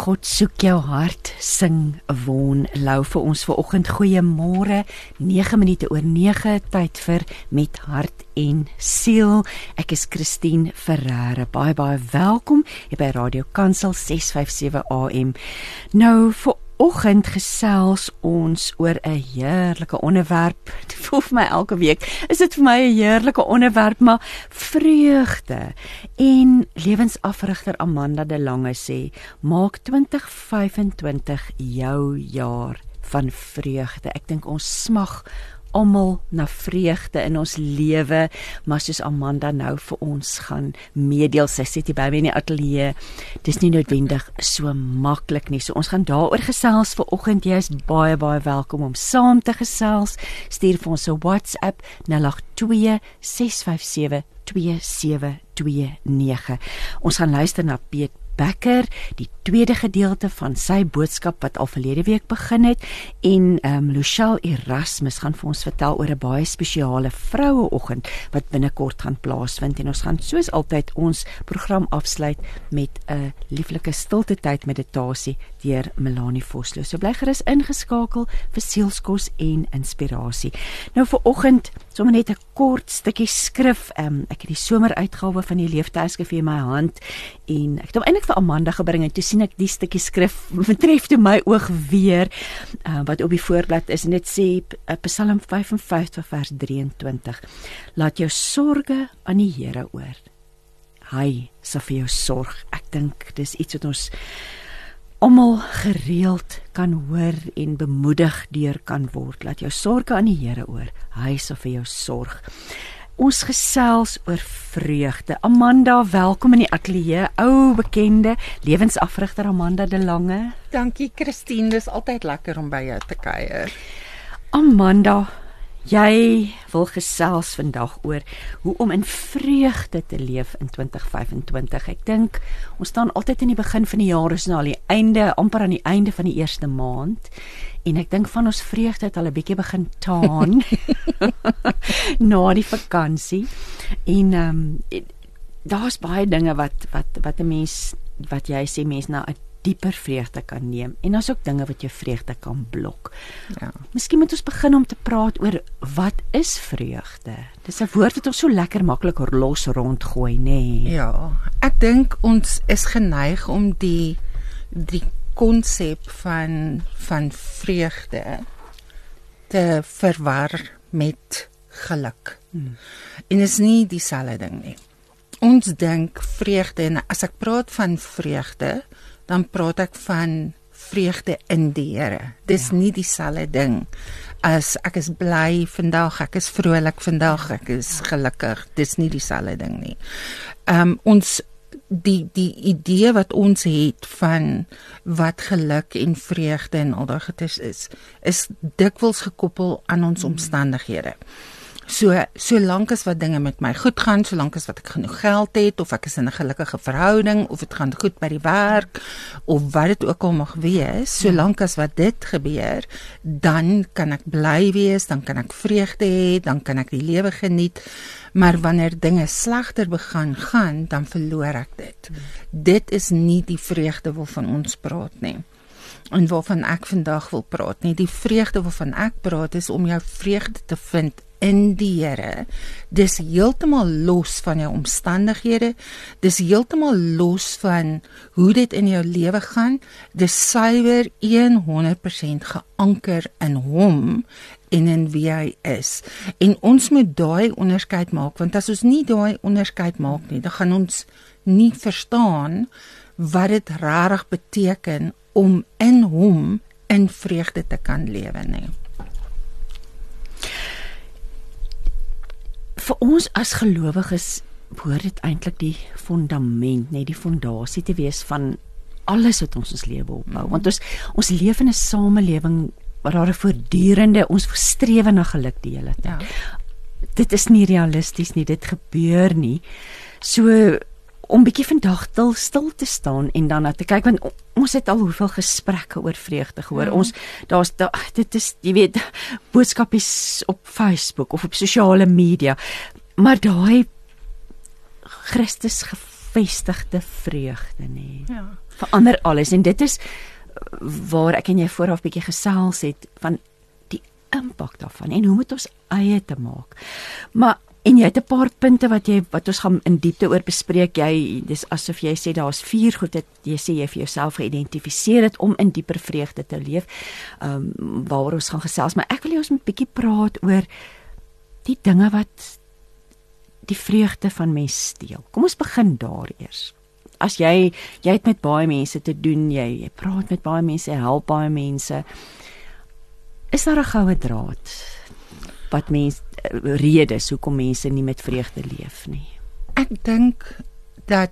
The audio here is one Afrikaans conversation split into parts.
God soek jou hart, sing Woon Lou vir ons vanoggend. Goeiemôre, 9 minute oor 9, tyd vir Met Hart en Siel. Ek is Christine Ferreira. Baie welkom hier by Radio Kansel 657 AM. Nou, vanoggend gesels ons oor 'n heerlike onderwerp. Dit voel vir my elke week, is dit vir my 'n heerlike onderwerp, maar vreugde. En lewensafrigter Amanda de Lange sê, maak 2025 jou jaar van vreugde. Ek dink ons smag almal na vreugde in ons lewe, maar soos Amanda nou vir ons gaan meedeel, sy sit hier by my in die ateljee, dis nie noodwendig so maklik nie, so ons gaan daaroor gesels vanoggend. Jy is baie welkom om saam te gesels. Stuur vir ons 'n WhatsApp 082 657 2729. Ons gaan luister na Piet Becker, die tweede gedeelte van sy boodskap wat al verlede week begin het, en Luchelle Erasmus gaan vir ons vertel oor 'n baie spesiale vroueoggend wat binnekort gaan plaasvind, en ons gaan soos altyd ons program afsluit met 'n lieflike stilte tyd meditasie deur Melanie Vosloo. So bly gerus ingeskakel vir sielskos en inspirasie. Nou vanoggend sommer net 'n kort stukkie skrif. Ek het die someruitgawe van die Leeftydskrif in my hand, en ek het hom eintlik vir Amanda gebring, en toe sien ek die stukkie skrif betref toe my oog weer, wat op die voorblad is, en dit sê Psalm 55 vers 23, laat jou sorge aan die Here oor. Hy sal vir jou sorg. Ek dink dis iets wat ons almal gereeld kan hoor en bemoedig deur kan word. Laat jou sorge aan die Here oor. Hy sal vir jou sorg. Ons gesels oor vreugde. Amanda, welkom in die ateljee. Ou bekende lewensafrigter Amanda de Lange. Dankie Christine, dis altyd lekker om by jou te kuier. Amanda, jy wil gesels vandag oor hoe om in vreugde te leef in 2025. Ek dink ons staan altyd in die begin van die jaar, is nou al die einde, amper aan die einde van die eerste maand, en ek dink van ons vreugde het al 'n bietjie begin taan na die vakansie, en daar's baie dinge wat 'n mens, wat jy sê, mens na 'n dieper vreugde kan neem, en daar's ook dinge wat jou vreugde kan blok. Ja. Miskien moet ons begin om te praat oor wat is vreugde. Dis 'n woord wat ons so lekker maklik los rondgooi, nê? Ja, ek dink ons is geneig om die konsep van vreugde te verwar met geluk. En is nie dieselfde ding nie. Ons dink vreugde, en as ek praat van vreugde, dan praat ek van vreugde in die Here. Dis nie dieselfde ding as ek is bly vandag, ek is vrolik vandag, ek is gelukkig. Dis nie dieselfde ding nie. Ons die idee wat ons het van wat geluk en vreugde en al daai goedes is dikwels gekoppel aan ons omstandighede. Solank as wat dinge met my goed gaan, solank as wat ek genoeg geld het, of ek is in 'n gelukkige verhouding, of dit gaan goed by die werk, of wat dit ook al mag wees, solank as wat dit gebeur, dan kan ek bly wees, dan kan ek vreugde hê, dan kan ek die lewe geniet. Maar wanneer dinge slegter begin gaan, dan verloor ek dit. Dit is nie die vreugde waarvan ons praat nie, en waarvan ek vandag wil praat nie. Die vreugde waarvan ek praat is om jou vreugde te vind in die Here. Dis heeltemal los van jou omstandighede, dis heeltemal los van hoe dit in jou lewe gaan, dis suiwer 100% geanker in hom en in wie hy is. En ons moet daai onderskeid maak, want as ons nie daai onderskeid maak nie, dan gaan ons nie verstaan wat dit regtig beteken om in hom in vreugde te kan lewe nie. Vir ons as gelowiges behoort dit eintlik die fundament, die fondasie te wees van alles wat ons lewe opbou. Want ons leef in 'n samelewing waar daar 'n voortdurende, ons strewe na geluk die hele tyd. Ja. Dit is nie realisties nie, dit gebeur nie. So om bietjie vandag stil te staan en dan na te kyk, want ons het al hoeveel gesprekke oor vreugde gehoor. Dit is, jy weet, boodskapies op Facebook of op sosiale media, maar daai Christus gevestigde vreugde, nee. Ja. Verander alles en dit is waar ek en jy vooraf bietjie gesels het van die impak daarvan en hoe moet ons eie te maak. Maar en jy het 'n paar punte wat ons gaan in diepte oor bespreek. Dis asof jy sê daar's 4 goed dat jy sê jy vir jouself geïdentifiseer het om in dieper vreugde te leef. Waaroor ons gaan gesels, maar ek wil hê ons moet 'n bietjie praat oor die dinge wat die vreugde van mens steel. Kom ons begin daar eers. As jy het met baie mense te doen, jy praat met baie mense, help baie mense. Is daar 'n goue draad wat redes hoekom mense nie met vreugde leef nie? Ek dink dat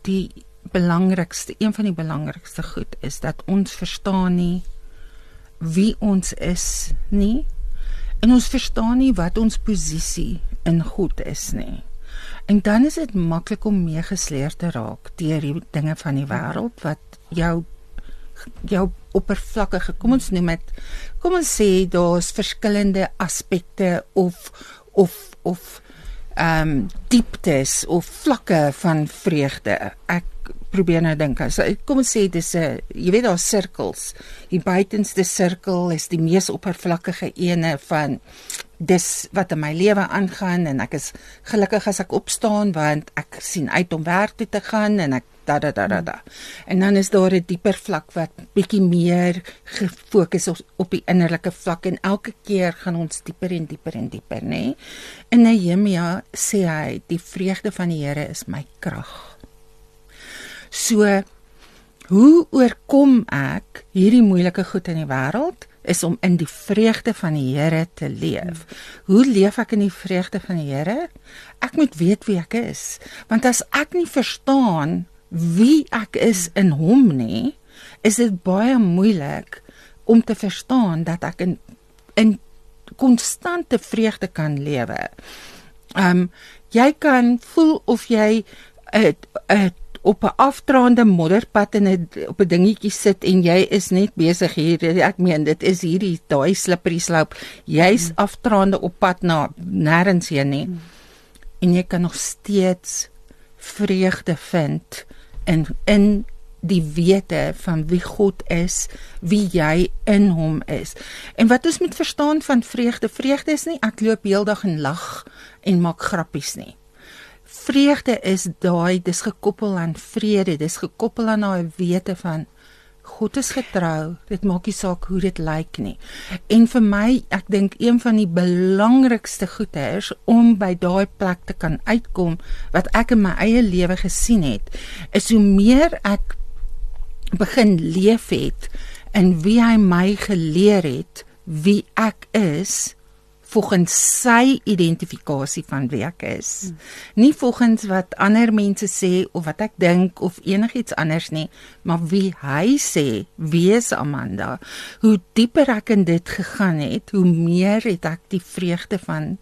een van die belangrikste goed is dat ons verstaan nie wie ons is nie, en ons verstaan nie wat ons posisie in God is nie. En dan is dit maklik om meegesleer te raak deur die dinge van die wêreld wat jou oppervlakkige, kom ons sê daar's verskillende aspekte of dieptes of vlakke van vreugde. Ek probeer nou dink, kom ons sê dis jy weet daar's sirkels. Die buitenste sirkel is die mees oppervlakkige ene van dis wat in my lewe aangaan en ek is gelukkig as ek opstaan want ek sien uit om werk toe te gaan en ek En dan is daar 'n dieper vlak wat bietjie meer gefokus op die innerlike vlak en elke keer gaan ons dieper en dieper en dieper, nê? In Nehemia sê hy, die vreugde van die Here is my krag. So, hoe oorkom ek hierdie moeilike goed in die wêreld? Is om in die vreugde van die Here te leef. Hoe leef ek in die vreugde van die Here? Ek moet weet wie ek is. Want as ek nie verstaan wie ek is in hom nie, is dit baie moeilik om te verstaan dat ek in konstante vreugde kan lewe. Jy kan voel of jy op 'n afdraande modderpad op 'n dingetjie sit en jy is net besig hier, ek meen dit is hierdie daai slippery slope, jy's afdraande op pad na nêrens heen nie, en jy kan nog steeds vreugde vind in die wete van wie God is, wie jy in hom is. En wat ons moet verstaan van vreugde is nie ek loop heeldag en lag en maak grappies nie. Vreugde is dis gekoppel aan vrede, dis gekoppel aan daai wete van God is getrou, dit maak nie saak hoe dit lyk nie. En vir my, ek dink een van die belangrikste goeie is om by daai plek te kan uitkom, wat ek in my eie lewe gesien het, is hoe meer ek begin leef het, en wie hy my geleer het, wie ek is, volgens sy identifikasie van wie ek is. Nie volgens wat ander mense sê, of wat ek dink, of enigiets anders nie, maar wie hy sê, wie is Amanda, hoe dieper ek in dit gegaan het, hoe meer het ek die vreugde van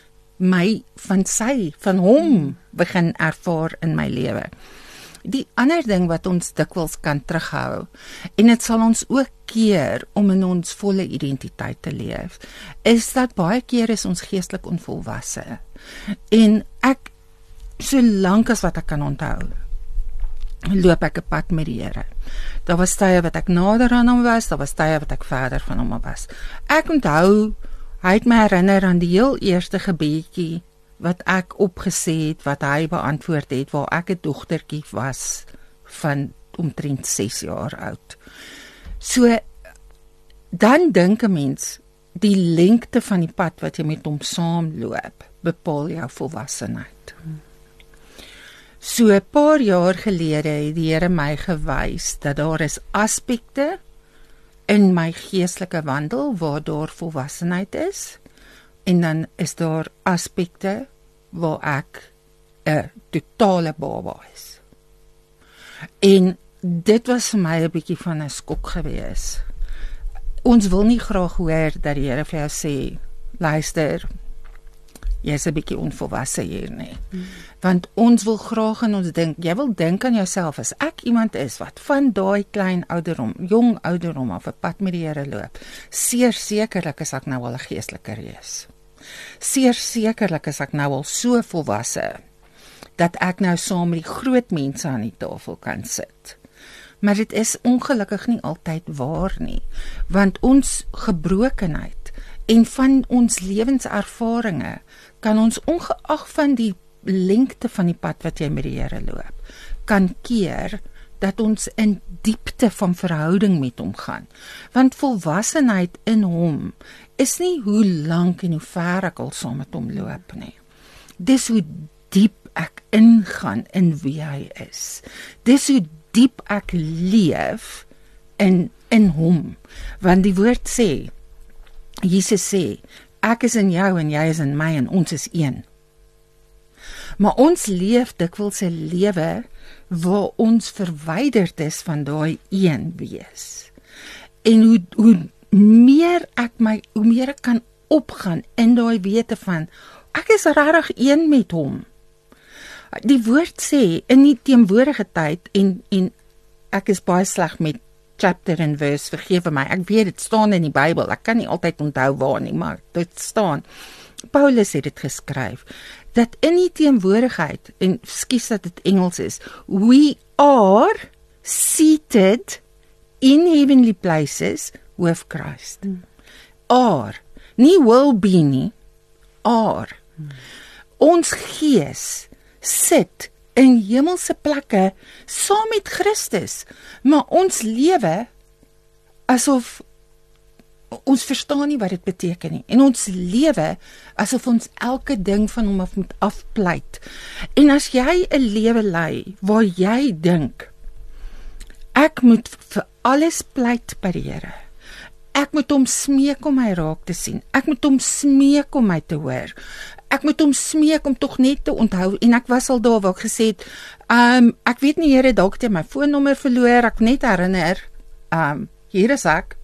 hom begin ervaar in my lewe. Die ander ding wat ons dikwels kan terughou, en dit sal ons ook keer om in ons volle identiteit te leef, is dat baie keer is ons geestelik onvolwasse. En ek, so lank as wat ek kan onthou, loop ek 'n pad met die Here. Daar was tye wat ek nader aan hom was, daar was tye wat ek verder van hom was. Ek onthou, hy het my herinner aan die heel eerste gebedjie wat ek opgesê het, wat hy beantwoord het, waar ek 'n dogtertjie was van omtrent 6 jaar oud. So, dan dink 'n mens, die lengte van die pad wat jy met hom saamloop, bepaal jou volwassenheid. So, 'n paar jaar gelede het die Here my gewys, dat daar is aspekte in my geestelike wandel, waar daar volwassenheid is, en dan is daar aspekte waar ek 'n totale baba is. En dit was vir my 'n bietjie van 'n skok gewees. Ons wil nie graag hoor dat die Here vir jou sê, luister, jy is 'n bietjie onvolwasse hier nie. Want ons wil graag en ons dink, jy wil dink aan jouself, as ek iemand is wat van daai klein ouderdom, jong ouderdom af 'n pad met die Here loop, sekerlik is ek nou al 'n geestelike reus. Sekerlik is ek nou al so volwasse, dat ek nou saam met die groot mense aan die tafel kan sit. maar dit is ongelukkig nie altyd waar nie, want ons gebrokenheid en van ons lewenservarings kan ons ongeag van die lengte van die pad wat jy met die Here loop, kan keer dat ons in diepte van verhouding met hom gaan. Want volwassenheid in hom is nie hoe lank en hoe ver ek al saam met hom loop nie. Dis hoe diep ek ingaan in wie hy is. Dis hoe diep ek leef in hom. Want die woord sê, Jesus sê, ek is in jou en jy is in my en ons is een. Maar ons leef dikwels 'n lewe waar ons verwyderd is van daai een wees. En hoe meer ek kan opgaan in daai wete van ek is regtig een met hom. Die woord sê in die teenwoordige tyd en ek is baie sleg met chapter en verse, vergewe my. Ek weet dit staan in die Bybel. Ek kan nie altyd onthou waar nie, maar dit staan. Paulus het dit geskryf dat in die teenwoordigheid, en skus dat dit Engels is, we are seated in heavenly places with Christ. Are, nie will be nie, are. Ons gees sit in hemelse plekke saam met Christus, maar ons lewe asof ons verstaan nie wat dit beteken nie, en ons lewe asof ons elke ding van hom af moet afpleit. En as jy 'n lewe lei waar jy dink ek moet vir alles pleit by die Here, ek moet hom smeek om my raak te sien, ek moet hom smeek om my te hoor, ek moet hom smeek om tog net te onthou, en ek was al daar waar ek gesê het, ek weet nie Here, dalk het jy my foonnommer verloor, ek net herinner, hier is ek,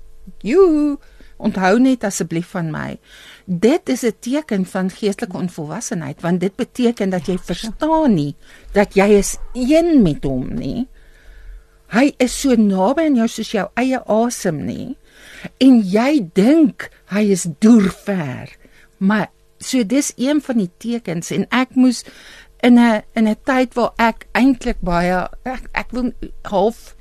onthou net asseblief van my. Dit is 'n teken van geestelike onvolwassenheid, want dit beteken dat jy verstaan nie, dat jy is een met hom nie. Hy is so naby aan jou soos jou eie asem nie, en jy dink hy is deur, maar so dis een van die tekens, en ek moes in 'n tyd waar ek eintlik baie, ek wil half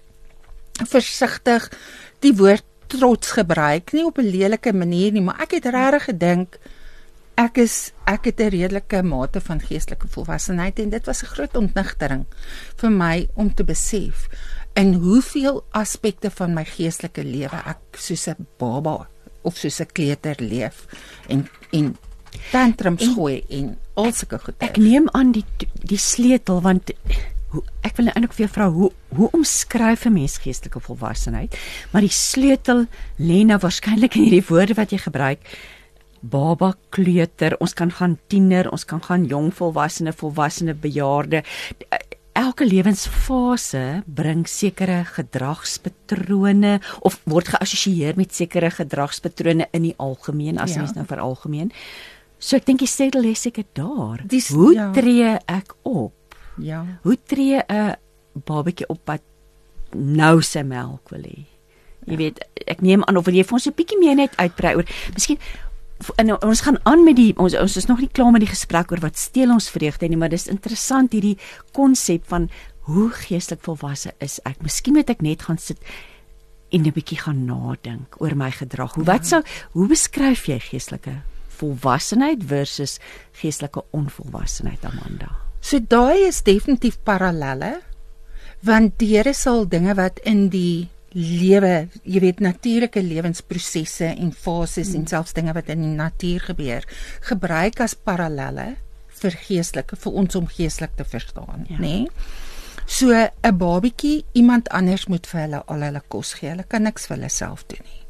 versigtig die woord trots gebruik, nie op 'n lelike manier nie, maar ek het regtig gedink, ek het 'n redelike mate van geestelike volwassenheid, en dit was 'n groot ontnigtering vir my om te besef, in hoeveel aspekte van my geestelike lewe ek soos 'n baba, of soos 'n kleuter leef, en tantrums gooi, en al sulke goed. Ek neem aan die sleutel, want ek wil eintlik vir jou vra, hoe omskryf 'n mens geestelike volwassenheid? Maar die sleutel lê nou waarskynlik in hierdie woorde wat jy gebruik, baba, kleuter, ons kan gaan tiener, ons kan gaan jong volwassene, bejaarde. Elke lewensfase bring sekere gedragspatrone, of word geassosieer met sekere gedragspatrone in die algemeen, as mens nou vir algemeen. So ek dink die sleutel lê seker daar. Hoe tree ek op? Ja. Hoe tree 'n babatjie op wat nou sy melk wil hê? Jy weet, ek neem aan of jy vir ons 'n bietjie meer net uitbrei oor. Miskien ons gaan aan met ons is nog nie klaar met die gesprek oor wat steel ons vreugde nie, maar dis interessant hierdie konsep van hoe geestelik volwasse is ek. Miskien moet ek net gaan sit en 'n bietjie gaan nadink oor my gedrag. Hoe beskryf jy geestelike volwassenheid versus geestelike onvolwassenheid, Amanda? So daai is definitief parallelle, want die Here sal dinge wat in die lewe, jy weet, natuurlike lewensprosesse en fases en selfs dinge wat in die natuur gebeur, gebruik as parallelle vir geestelike, vir ons om geestelik te verstaan, nê? So 'n babatjie, iemand anders moet vir hulle al hulle kos gee, hulle kan niks vir hulle self doen nie.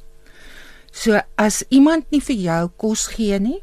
So as iemand nie vir jou kos gee nie,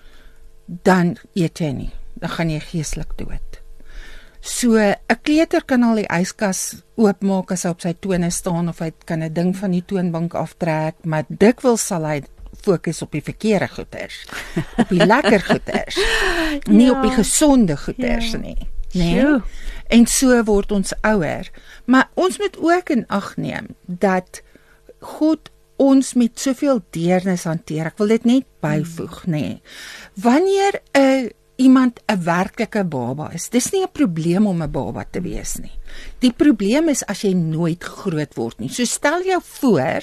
dan eet jy nie, dan gaan jy geestelik dood. So 'n kleuter kan al die yskas oopmaak as hy op sy tone staan, of hy kan 'n ding van die toonbank aftrek, maar dikwels sal hy fokus op die verkeerde goeders, op die lekker goeders, nie op die gesonde goeders nie. Nee? En so word ons ouer, maar ons moet ook in ag neem dat God ons met soveel deernis hanteer. Ek wil dit net byvoeg, nê. Wanneer 'n iemand 'n werklike baba is. Dis nie 'n probleem om 'n baba te wees nie. Die probleem is as jy nooit groot word nie. So stel jou voor,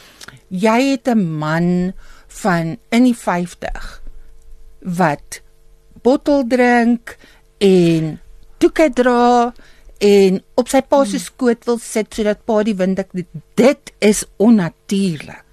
jy het 'n man van in die 50 wat bottel drink en doeke dra en op sy pa se skoot wil sit sodat pa die wind dit is onnatuurlik.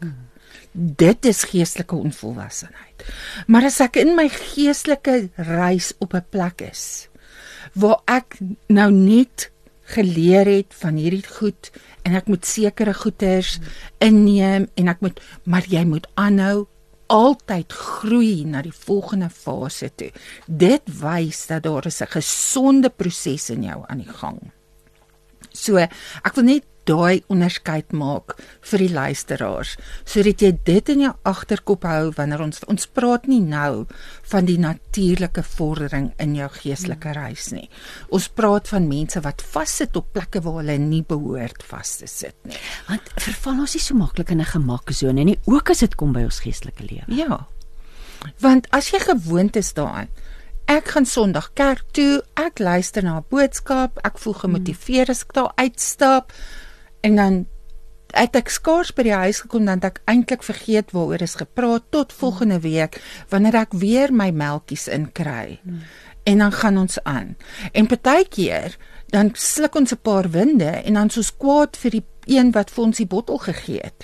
Dit is geestelike onvolwassenheid. Maar as ek in my geestelike reis op 'n plek is waar ek nou net geleer het van hierdie goed en ek moet sekere goeders inneem en maar jy moet aanhou altyd groei na die volgende fase toe. Dit wys dat daar is 'n gesonde proses in jou aan die gang. So, ek wil net daai onderskeid maak vir die luisteraars, sodat jy dit in jou agterkop hou wanneer ons praat nie nou van die natuurlike vordering in jou geestelike reis nie. Ons praat van mense wat vassit op plekke waar hulle nie behoort vas te sit nie. Want verval ons nie so maklik in 'n gemaksone nie, ook as dit kom by ons geestelike lewe. Ja, want as jy gewoond is daaraan, ek gaan Sondag kerk toe, ek luister na 'n boodskap, ek voel gemotiveer as ek daar uitstap, en dan het ek skaars by die huis gekom, dan het ek eintlik vergeet waaroor is gepraat, tot volgende week, wanneer ek weer my melkies inkry. En dan gaan ons aan. En partykeer, dan sluk ons 'n paar winde, en dan is ons kwaad vir die een wat vir ons die bottel gegee het.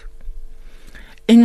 En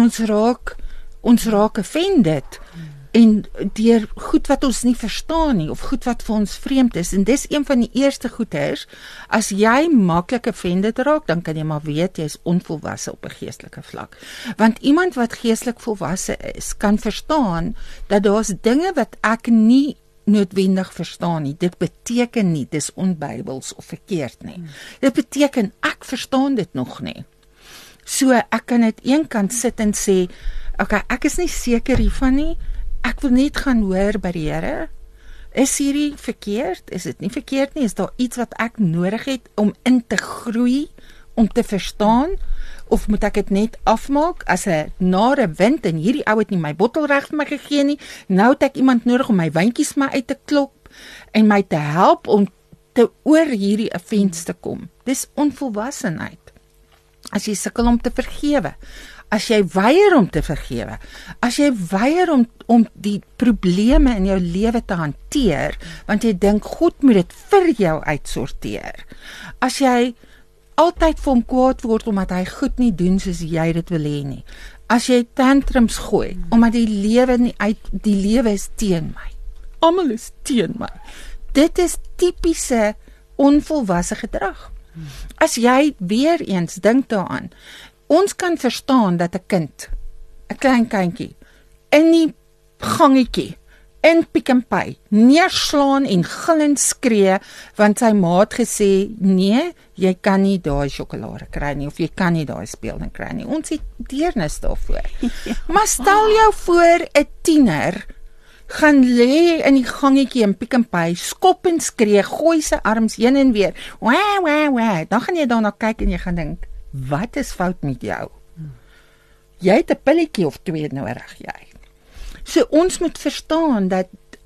ons raak offended, en deur goed wat ons nie verstaan nie, of goed wat vir ons vreemd is, en dis een van die eerste goeders, as jy maklik offended raak, dan kan jy maar weet, jy is onvolwasse op 'n geestelike vlak. Want iemand wat geestelik volwasse is, kan verstaan, dat daar's dinge wat ek nie noodwendig verstaan nie. Dit beteken nie, dis onbybels of verkeerd nie. Dit beteken, ek verstaan dit nog nie. So, ek kan net een kant sit en sê, okay, ek is nie seker hiervan nie, ek wil net gaan hoor by die Here. Is hierdie verkeerd? Is dit nie verkeerd nie? Is daar iets wat ek nodig het om in te groei, om te verstaan? Of moet ek dit net afmaak as 'n nare wind en hierdie ou het nie my bottel reg vir my gegee nie, nou het ek iemand nodig om my wyntjies my uit te klop en my te help om te oor hierdie offense te kom. Dis onvolwassenheid. As jy sukkel om te vergewe, as jy weier om te vergewe, as jy weier om die probleme in jou lewe te hanteer, want jy dink God moet dit vir jou uitsorteer, as jy altyd vir hom kwaad word omdat hy goed nie doen soos jy dit wil hê nie, as jy tantrums gooi omdat die lewe is teen my, almal is teen my, dit is tipiese onvolwasse gedrag. As jy weer eens dink daaraan, ons kan verstaan dat 'n kind, 'n klein kindjie, in die gangetjie, in Pick n Pay, neerslaan en gil en skree, want sy maat gesê, nee, jy kan nie daai sjokolade kry nie, of jy kan nie daai speelding kry nie. Ons het deernis daarvoor. Maar stel jou voor, 'n tiener, gaan lê in die gangetjie in Pick n Pay, skop en skree, gooi sy arms heen en weer, wah, wah, wah. Dan gaan jy daarna kyk en jy gaan dink, wat is fout met jou? Jy het 'n pilletjie of 2 nodig, jy. So ons moet verstaan dat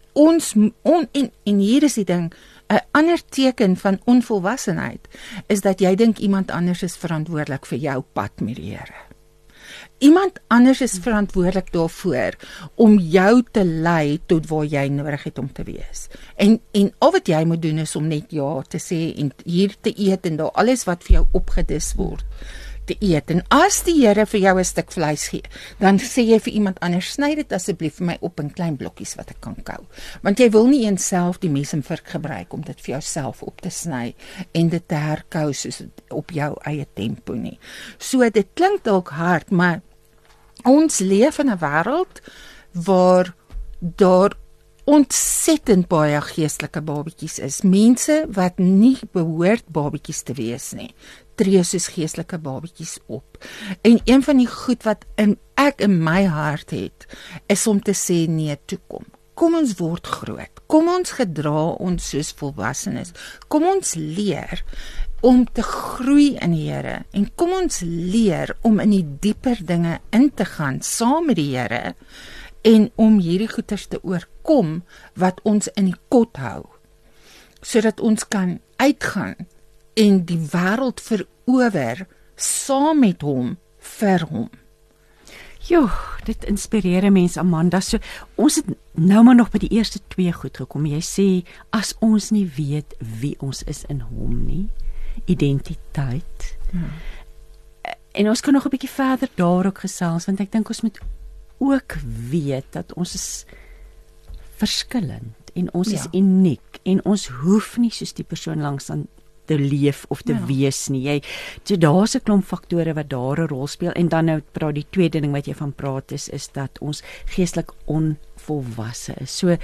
en hier is die ding, 'n ander teken van onvolwassenheid is dat jy dink iemand anders is verantwoordelik vir jou pad met die Here. Iemand anders is verantwoordelik daarvoor om jou te lei tot waar jy nodig het om te wees. En al wat jy moet doen is om net ja te sê en hier te eet en daar alles wat vir jou opgedis word te eet. En as die Here vir jou 'n stuk vleis gee, dan sê jy vir iemand anders, sny dit asseblief vir my op in klein blokkies wat ek kan kou. Want jy wil nie eens self die mes en vork gebruik om dit vir jouself op te sny en dit te herkou soos op jou eie tempo nie. So dit klink dalk hard, maar ons leef in 'n wêreld waar daar ontsettend baie geestelike babetjies is. Mense wat nie behoort babetjies te wees nie, tree soos geestelike babetjies op. En een van die goed wat ek in my hart het, is om te sê nee, toe kom ons word groot. Kom ons gedra ons soos volwassenes. Kom ons leer om te groei in die Here en kom ons leer om in die dieper dinge in te gaan saam met die Here en om hierdie goeters te oorkom wat ons in die kot hou, sodat ons kan uitgaan en die wêreld verower saam met hom vir hom. Jo, dit inspireer 'n mens, Amanda. So ons het nou maar nog by die eerste 2 goed gekom. Jy sê as ons nie weet wie ons is in hom nie, identiteit. En ons kan nog 'n bietjie verder daar ook gesels, want ek dink ons moet ook weet dat ons is verskillend en ons is uniek en ons hoef nie soos die persoon langs aan te leef of te wees nie. So daar's 'n klomp faktore wat daar 'n rol speel en dan nou praat die tweede ding wat jy van praat is dat ons geestelik onvolwasse is. So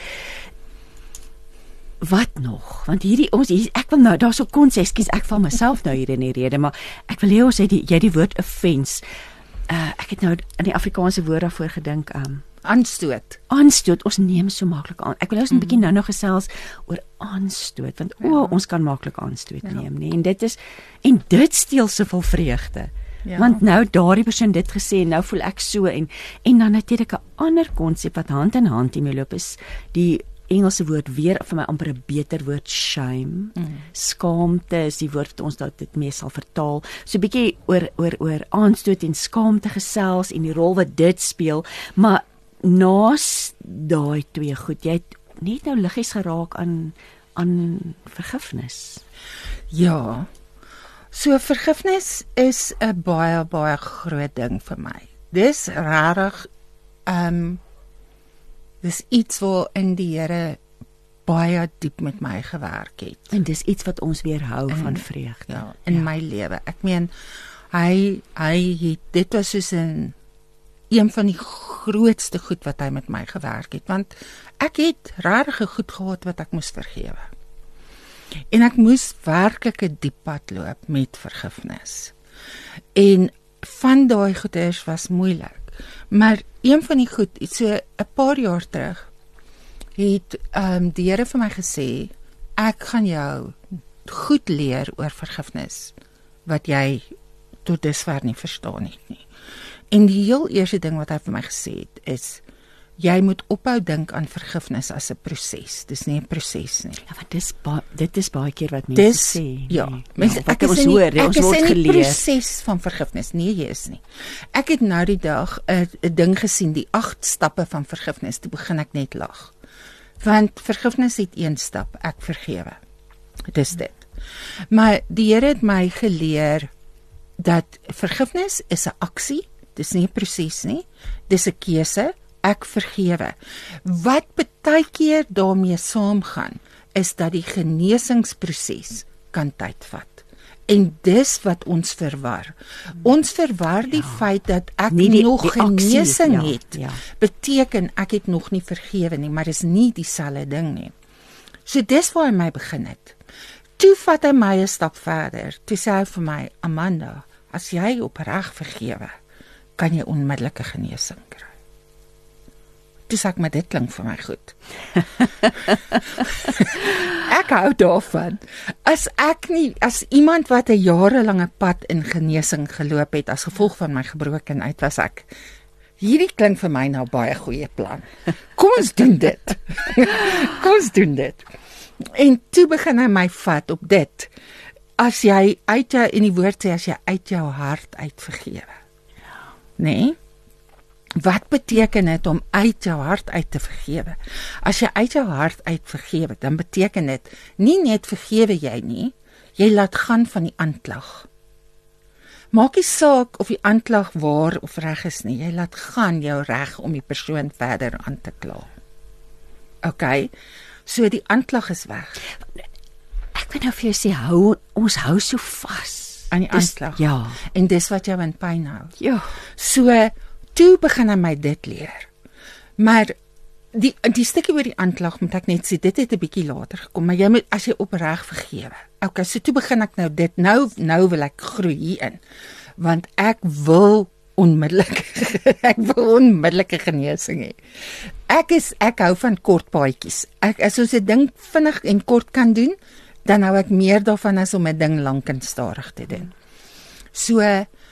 wat nog? Want ek wil nou daar's so konsep, ekskuus, ek val myself nou hier in die rede, maar ek wil hê ons het jy die woord offense. Ek het nou in die Afrikaanse woord daarvoor gedink, Aanstoot. Ons neem so maklik aan. Ek wil ons 'n bietjie nou gesels oor aanstoot, want ons kan maklik aanstoot neem, nee. En dit steel soveel vreugde. Want nou daardie persoon dit gesê en nou voel ek so en dan natuurlik 'n ander konsep wat hand in hand hiermee loop is die Engelse woord weer vir my amper 'n beter woord, shame. Skaamte is die woord wat ons dit mee sal vertaal. So 'n bietjie oor aanstoot en skaamte gesels en die rol wat dit speel, maar naas daai 2 goed, jy het net nou liggies geraak aan vergifnis. Ja. So vergifnis is 'n baie groot ding vir my. Dis regtig dis iets waar in die Here baie diep met my gewerk het. En dis iets wat ons weerhou van vreugde. In my lewe. Ek meen hy het, dit was soos een van die grootste goed wat hy met my gewerk het, want ek het regtig goed gehad wat ek moes vergewe. En ek moes werklik 'n diep pad loop met vergifnis. En van daai goeders was moeilik. Maar een van die goed, so 'n paar jaar terug, het die Here vir my gesê, ek gaan jou goed leer oor vergifnis, wat jy tot dusver nie verstaan het nie. En die heel eerste ding wat hy vir my gesê het, is, jy moet ophou dink aan vergifnis as 'n proses. Dis nie 'n proses nie. Ja, want dit is baie keer wat mense sê. Ja, ek is in die proses van vergifnis. Nee, jy is nie. Ek het nou die dag 'n ding gesien, die 8 stappe van vergifnis. Toe begin ek net lag. Want vergifnis het 1 stap, ek vergewe. Dis dit. Maar die Here het my geleer dat vergifnis is 'n aksie. Dis nie 'n proses nie. Dis 'n keuse. Ek vergewe. Wat baie keer daarmee saamgaan, is dat die genesingsproses kan tyd vat. En dis wat ons verwar. Ons verwar die feit dat ek nog genesing het. Beteken ek het nog nie vergewe nie, maar is nie dieselfde ding nie. So dis waar hy my begin het. Toe vat hy my 'n stap verder. Toe sê hy vir my, Amanda, as jy opreg vergewe, kan jy onmiddellike genesing kry. Toe sê ek, maar dit klink vir my goed. Ek hou daarvan. As iemand wat 'n jarelange pad in genesing geloop het as gevolg van my gebrokenheid, was ek, hierdie klink vir my nou baie goeie plan. Kom ons doen dit. Kom ons doen dit. En toe begin hy my vat op dit. As jy uit jou, in die woord sê, as jy uit jou hart uit vergewe. Nee? Wat beteken dit om uit jou hart uit te vergewe? As jy uit jou hart uit vergewe, dan beteken dit, nie net vergewe jy nie, jy laat gaan van die aanklag. Maak nie saak of die aanklag waar of reg is nie, jy laat gaan jou reg om die persoon verder aan te kla. Okay, so die aanklag is weg. Ek wil nou vir jou sê, ons hou so vas aan die aanklag. Ja. En dis wat jou in pyn hou. Ja. So, toe begin hy my dit leer. Maar die stukkie oor die aanklag, moet ek net sê, dit het 'n bietjie later gekom, maar jy moet, as jy opreg vergewe. Okay, so toe begin ek nou dit, nou wil ek groei hierin, want ek wil onmiddellike genesing hê. Ek hou van kort paadjies. As ons 'n ding vinnig en kort kan doen, dan hou ek meer daarvan as om 'n ding lank en stadig te doen. So,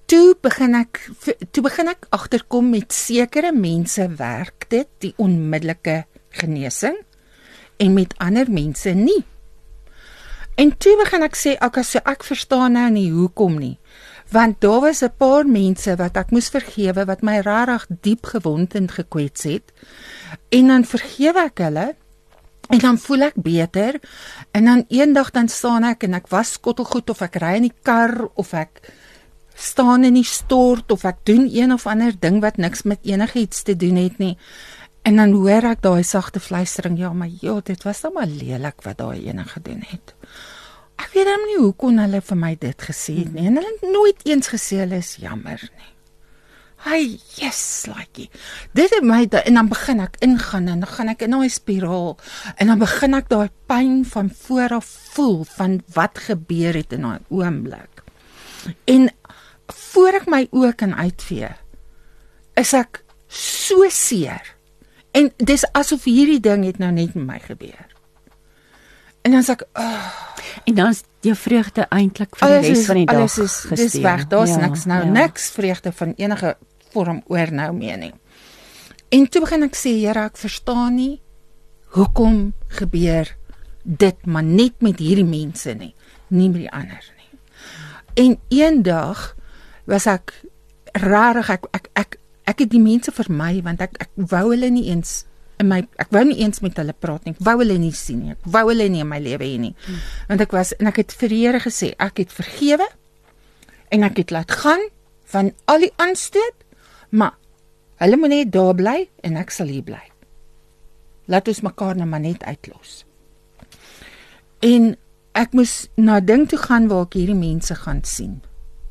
toe begin ek agterkom met sekere mense werk dit, die onmiddellike genesing, en met ander mense nie. En toe begin ek sê, okay, so ek verstaan nou nie hoekom nie, want daar was 'n paar mense wat ek moes vergewe, wat my rarig diep gewond en gekwets het, en dan vergewe ek hulle, en dan voel ek beter, en dan eendag dan staan ek, en ek was skottelgoed, of ek ry in die kar, of ek staan in die stort, of ek doen een of ander ding wat niks met enigiets te doen het nie, en dan hoor ek daai sagte fluistering, ja, maar ja, dit was dan maar lelik wat daai ene gedoen het. Ek weet nie hoe kon hulle vir my dit gesê het nie, en hulle het nooit eens gesê hulle is jammer nie. Ai, yes, like dit het my, en dan begin ek ingaan, en dan gaan ek in daai spiraal, en dan begin ek daai pyn van vooraf voel, van wat gebeur het in daai oomblik. En voor ek my oë kan uitvee, is ek so seer, en dis asof hierdie ding het nou net met my gebeur. En dan sê ek, En dan is jou vreugde eintlik vir die res van die dag gesteel. Dis weg, daar's niks nou, niks vreugde van enige vorm oor nou meer nie. En toe begin ek sê, Here, ek verstaan nie, hoekom gebeur dit, maar net met hierdie mense nie met die ander nie. En eendag was ek rarig, ek het die mense vermy, want ek wou hulle nie eens ek wou nie eens met hulle praat nie, ek wou hulle nie sien nie, ek wou hulle nie in my lewe hê nie, want ek het vir die Here gesê, ek het vergewe, en ek het laat gaan, van al die aanstoot, maar, hulle moet net daar bly, en ek sal hier bly. Laat ons mekaar nou maar net uitlos. En, ek moes na ding toe gaan, waar ek hierdie mense gaan sien.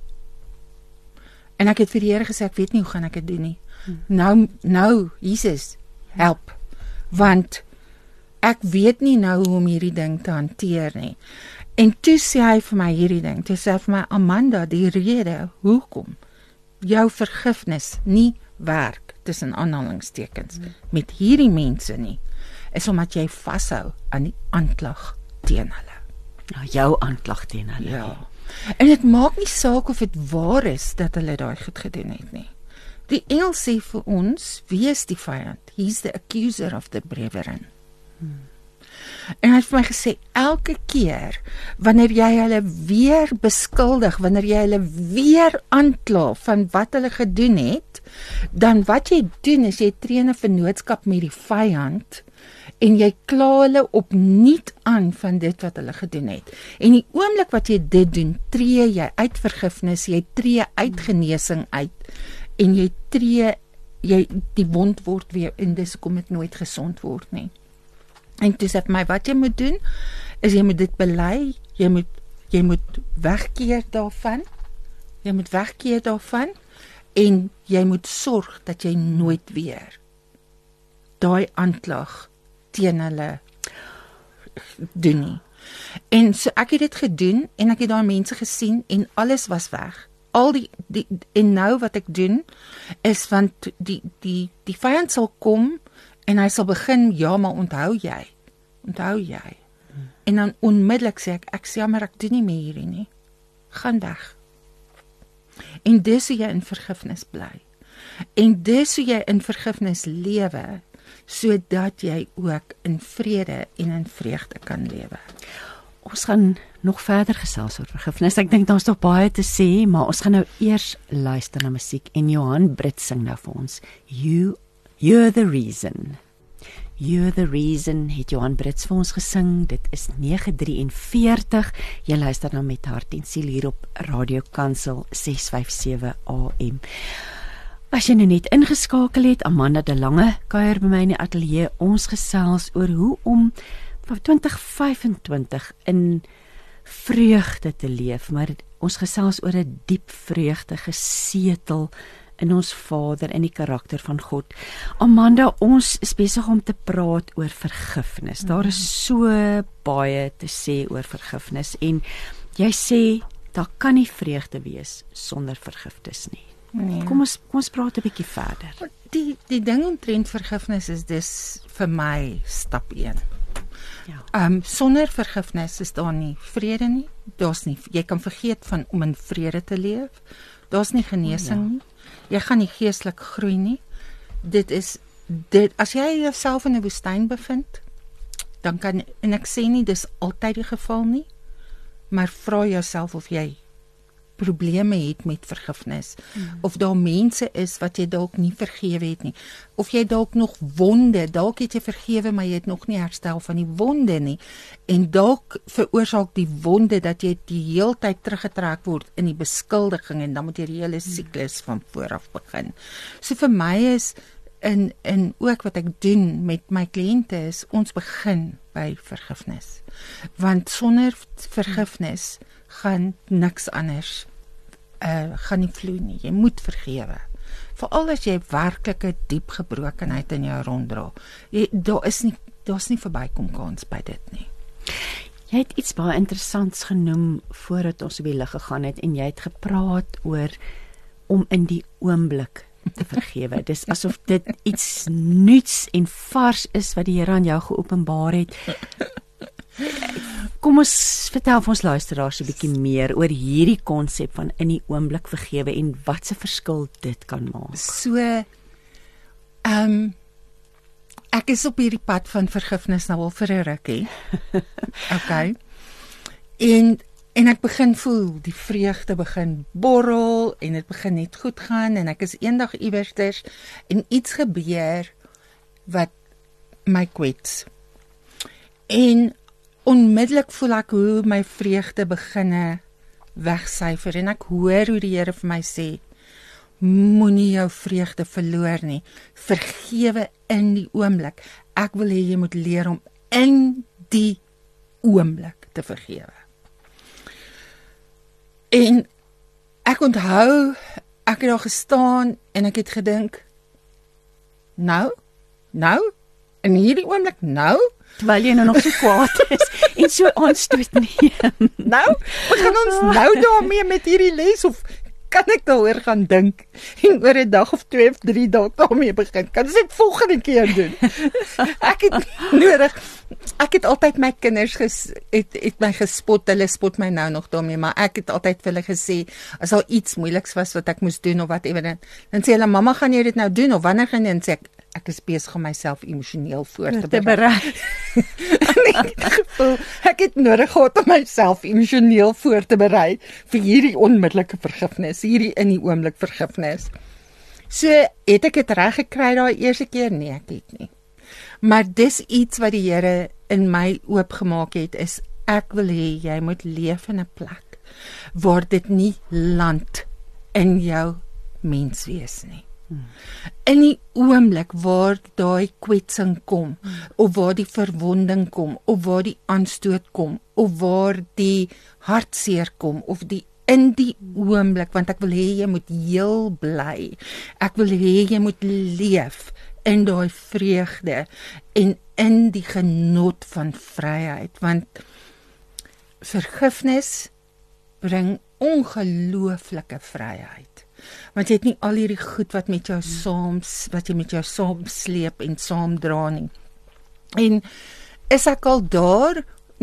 En ek het vir die Here gesê, ek weet nie hoe gaan ek dit doen nie. Nou, Jesus, help. Want ek weet nie nou hoe om hierdie ding te hanteer nie. En toe sê hy vir my hierdie ding, toe sê hy vir my, Amanda, die rede, hoekom jou vergifnis nie werk, tussen aanhalingstekens, met hierdie mense nie, is omdat jy vashou aan die aanklag teen hulle. Nou, jou aanklag teen hulle. Ja. En dit maak nie saak of dit waar is, dat hulle daai goed gedoen het nie. Die engel sê vir ons, wie is die vyand? He's the accuser of the brethren. En hy het vir my gesê, elke keer, wanneer jy hulle weer beskuldig, wanneer jy hulle weer aankla van wat hulle gedoen het, dan wat jy doen is, jy tree 'n vennootskap met die vyand, en jy kla hulle opnuut aan van dit wat hulle gedoen het. En die oomblik wat jy dit doen, tree jy uit vergifnis, jy tree uit genesing uit, en jy die wond word weer, en dis kom dit nooit gesond word nie. En toe sê my, wat jy moet doen, is jy moet dit bely, jy moet wegkeer daarvan, en jy moet sorg dat jy nooit weer daai aanklag teen hulle doen nie. En so ek het dit gedoen, en ek het daai mense gesien, en alles was weg. En nou wat ek doen, is, want die vyand sal kom, en hy sal begin, ja, maar onthou jy, en dan onmiddellik sê ek sê, maar ek doen nie meer hierdie nie, gaan weg, en dis hoe jy in vergifnis bly, en dis hoe jy in vergifnis lewe, sodat jy ook in vrede en in vreugde kan lewe. Ons gaan nog verder gesels oor vergifnis. Ek dink daar's nog baie te sê, maar ons gaan nou eers luister na musiek, en Johan Brits sing nou vir ons, You're the Reason. You're the Reason het Johan Brits vir ons gesing. Dit is 9:43. Jy luister nou met hart en siel hier op Radio Kansel 657 AM. As jy nou net ingeskakel het, Amanda de Lange kuier by my in die ateljee. Ons gesels oor hoe om 2025 in vreugde te leef, maar ons gesels oor 'n diep vreugde gesetel in ons Vader, in die karakter van God. Amanda, ons is besig om te praat oor vergifnis. Daar is so baie te sê oor vergifnis, en jy sê, daar kan nie vreugde wees sonder vergifnis nie. Nee. Kom ons praat 'n bietjie verder. Die ding omtrent vergifnis is dis vir my stap 1. Ja. Sonder vergifnis is daar nie vrede nie. Daar's nie, jy kan vergeet van om in vrede te leef. Daar's nie genesing nie. Jy gaan nie geestelik groei nie. As jy jouself in 'n woestyn bevind, dan en ek sê nie dis altyd die geval nie, maar vra jouself of jy probleme het met vergifnis, of daar mense is wat jy dalk nie vergewe het nie, of jy dalk nog wonde, dalk het jy vergewe, maar jy het nog nie herstel van die wonde nie, en dalk veroorsaak die wonde dat jy die heeltyd teruggetrek word in die beskuldiging, en dan moet jy die hele siklus van vooraf begin. So vir my is, en ook wat ek doen met my kliënte is, ons begin by vergifnis, want sonder vergifnis gaan niks anders gaan nie vloei nie. Jy moet vergewe. Veral as jy werklike diep gebrokenheid in jou ronddra. Daar's nie verbykomkans by dit nie. Jy het iets baie interessants genoem voordat ons op die lig gegaan het, en jy het gepraat oor om in die oomblik te vergewe. Dis asof dit iets nuuts en vars is wat die Here aan jou geopenbaar het. Kom ons vertel vir ons luisteraars 'n bietjie meer oor hierdie konsep van in die oomblik vergewe en wat se verskil dit kan maak. So, ek is op hierdie pad van vergifnis nou al vir 'n rukkie. Okay. En ek begin voel, die vreugde begin borrel en dit begin net goed gaan en ek is eendag iewersters en iets gebeur wat my kwets. En onmiddellik voel ek hoe my vreugde beginne wegsyfer en ek hoor hoe die Here vir my sê, moenie jou vreugde verloor nie, vergewe in die oomblik. Ek wil hê jy moet leer om in die oomblik te vergewe. En ek onthou, ek het daar gestaan en ek het gedink, nou, in hierdie oomblik, Terwyl jy nou nog so kwaad is en so aanstoot neem. Wat gaan ons nou daarmee met hierdie les, of kan ek daaroor gaan dink en oor 'n dag of 2 of 3 dalk daarmee begin? Kan ons dit volgende keer doen? Ek het nodig. Ek het altyd my kinders het my gespot, hulle spot my nou nog daarmee, maar ek het altyd vir hulle gesê, as al iets moeiliks was wat ek moes doen of whatever, dan sê hulle, mamma, gaan jy dit nou doen, of wanneer gaan jy, en sê ek is besig om myself emosioneel voor te berei. Ek het nodig gehad om myself emosioneel voor te berei vir hierdie onmiddellike vergifnis, hierdie in die oomblik vergifnis. So, het ek dit reg gekry daai eerste keer? Nee, ek het nie. Maar dis iets wat die Here in my oopgemaak het, is ek wil hê jy moet leef in 'n plek waar dit nie land in jou menswees nie. In die oomblik waar daai kwetsing kom, of waar die verwonding kom, of waar die aanstoot kom, of waar die hartseer kom, of in die oomblik, want ek wil hê jy moet heel bly. Ek wil hê jy moet leef in daai vreugde en in die genot van vryheid, want vergifnis bring ongelooflike vryheid. Want jy het nie al hierdie goed wat jy met jou saam sleep en saam dra nie. En is ek al daar?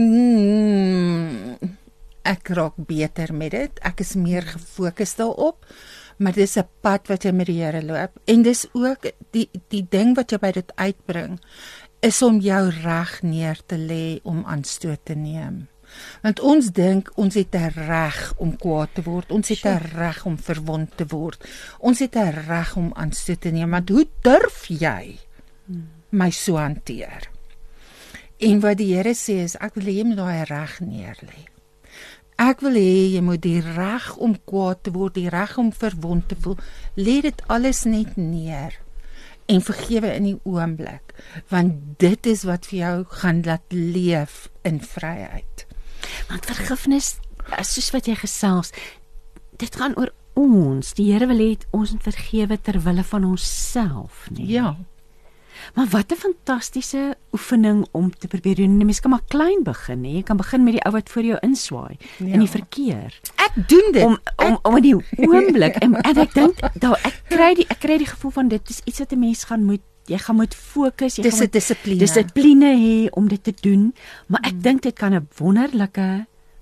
Ek raak beter met dit. Ek is meer gefokus daarop, maar dis 'n pad wat jy met die Here loop. En dis ook die ding wat jy by dit uitbring, is om jou reg neer te lê om aanstoot te neem. Want ons dink, ons het 'n reg om kwaad te word, ons het 'n reg om verwond te word, ons het 'n reg om aanstoot te neem, want hoe durf jy my so hanteer? En wat die Here sê is, ek wil hê jy moet daai reg neer lê. Ek wil hê jy moet die reg om kwaad te word, die reg om verwond te voel, lê dit alles net neer en vergewe in die oomblik, want dit is wat vir jou gaan laat leef in vryheid. Want vergifnis, soos wat jy gesels, dit gaan oor ons. Die Here wil hê ons moet vergewe ter wille van onsself, nie? Ja. Maar wat 'n fantastiese oefening om te probeer doen. Mens kan maar klein begin, hè? Jy kan begin met die ou wat voor jou inswaai in die verkeer. Ek doen dit. Om in die oomblik en ek dink ek kry die gevoel van dit is iets wat 'n mens jy gaan moet fokus, dis 'n dissipline hê om dit te doen, maar ek dink dit kan 'n wonderlike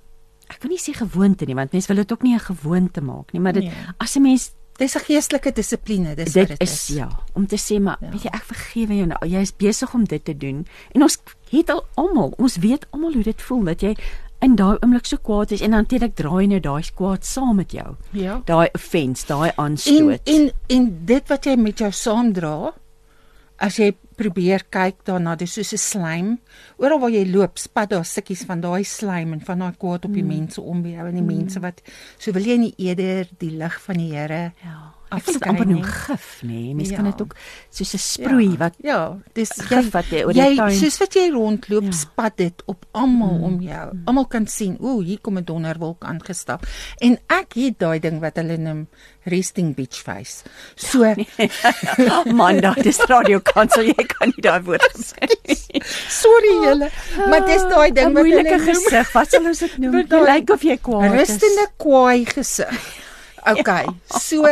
ek wil nie sê gewoonte nie, want mense wil dit ook nie 'n gewoonte maak nie, maar dit as 'n mens dis 'n geestelike dissipline, dis dit wat dit is. Ja, om te sê maar weet jy, ek vergewe jou nou, jy is besig om dit te doen en ons het al almal, ons weet almal hoe dit voel dat jy in daai oomblik so kwaad is en dan natuurlik draai nou daai kwaad saam met jou. Ja. Daai offense, daai aanstoot. En dit wat jy met jou saamdra, as jy probeer kyk daarna, dis soos 'n slijm. Oral waar jy loop, spat daar stukkies van daai slijm en van daai kwaad op die mense om by jou en die mense wat so wil jy nie eerder die lig van die Here. Ja. Ek wil dit amper noem gif, nee. Mens kan dit ook soos 'n sproei wat dis gif wat jy oor die tuin. Soos wat jy rondloop, spat dit op almal om jou. Almal kan sien, hier kom 'n donderwolk aangestap. En ek het daai ding wat hulle noem resting bitch face. So man, dis radio kansel, jy kan nie daai woord sê. Sorry julle, maar dis daai ding wat hulle moeilike gesig, wat sal ons dit noem? Jy lyk of jy kwaad is. Rustende kwaai gesig. Okay, so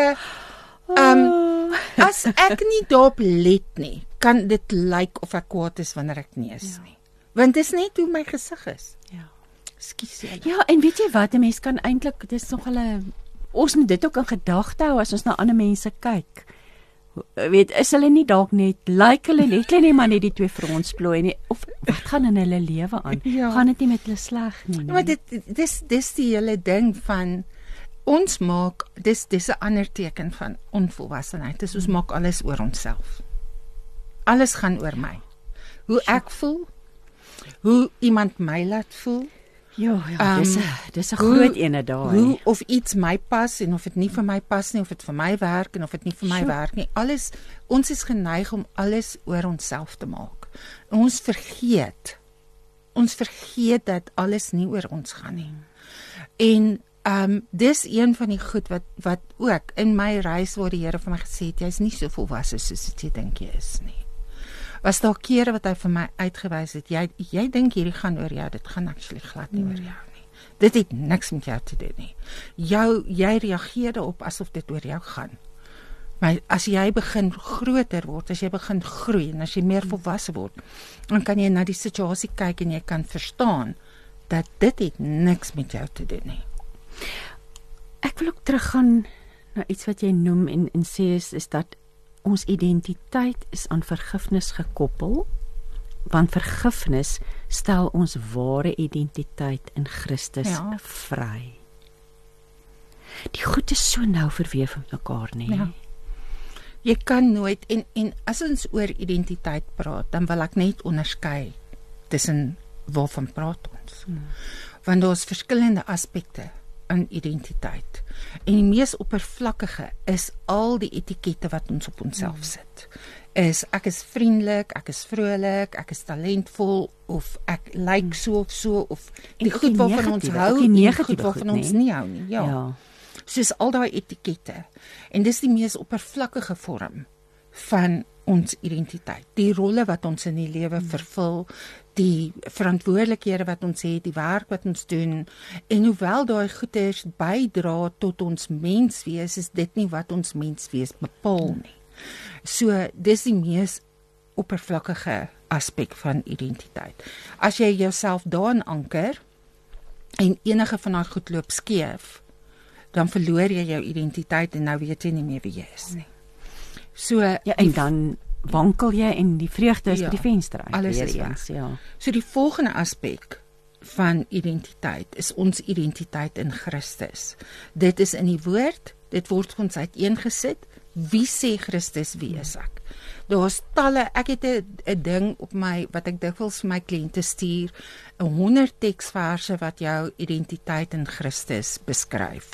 as ek nie daarop let nie, kan dit lyk of ek kwaad is wanneer ek nie is nie. Want dis net hoe my gesig is. Ja. Ekskuus julle. Ja, en weet jy wat, 'n mens kan eintlik, dis nog ons moet dit ook in gedagte hou as ons na ander mense kyk. Weet, is hulle nie dalk net hulle nie maar net die twee vir ons plooi nie, of wat gaan in hulle lewe aan? Gaan dit nie met hulle sleg nie? Maar dis die hele ding van ons maak, dis 'n ander teken van onvolwassenheid. Dis ons maak alles oor onsself. Alles gaan oor my. Hoe ek voel, hoe iemand my laat voel. Ja, dis 'n groot ene daai. Hoe of iets my pas en of dit nie vir my pas nie, of dit vir my werk en of dit nie vir my werk nie. Alles, ons is geneig om alles oor onsself te maak. Ons vergeet dat alles nie oor ons gaan nie. En dis een van die goed wat ook in my reis waar die Here vir my gesê het, jy's nie so volwasse soos wat jy dink jy is nie. Was daar kere wat hy vir my uitgewys het, jy dink hierdie gaan oor jou, dit gaan actually glad nie oor jou nie. Dit het niks met jou te doen nie. Jy reageer daarop asof dit oor jou gaan. Maar as jy begin groter word, as jy begin groei en as jy meer volwasse word, dan kan jy na die situasie kyk en jy kan verstaan dat dit het niks met jou te doen nie. Ek wil ook teruggaan na iets wat jy noem en sê is dat ons identiteit is aan vergifnis gekoppel, want vergifnis stel ons ware identiteit in Christus vry. Die goed is so nou verweef met mekaar, nee. Ja. Jy kan nooit, en as ons oor identiteit praat, dan wil ek net onderskei tussen waarvan praat ons. Want daar is verskillende aspekte aan identiteit. En die mees oppervlakkige is al die etikette wat ons op onsself sit. Ek is vriendelik, ek is vrolik, ek is talentvol, of ek lyk so of so, of die goed waarvan ons hou, en die goed waarvan ons nie hou nie. Ja. Soos al daai etikette. En dis die mees oppervlakkige vorm van ons identiteit. Die rolle wat ons in die lewe vervul, die verantwoordelikhede wat ons het, die werk wat ons doen, en hoewel daai goeders bydra tot ons menswees, is dit nie wat ons menswees bepaal nie. So, dis die mees oppervlakkige aspek van identiteit. As jy jouself daarin anker, en enige van daai goed loop skeef, dan verloor jy jou identiteit en nou weet jy nie meer wie jy is nie. So, en dan wankel jy en die vreugde is by die venster uit. Alles is weg. So die volgende aspek van identiteit is ons identiteit in Christus. Dit is in die woord, dit word ons uiteengesit. Wie sê Christus, wie is ek? Daar's talle, ek het 'n ding op my, wat ek dikwels vir my kliënte stuur, 100 teksverse wat jou identiteit in Christus beskryf.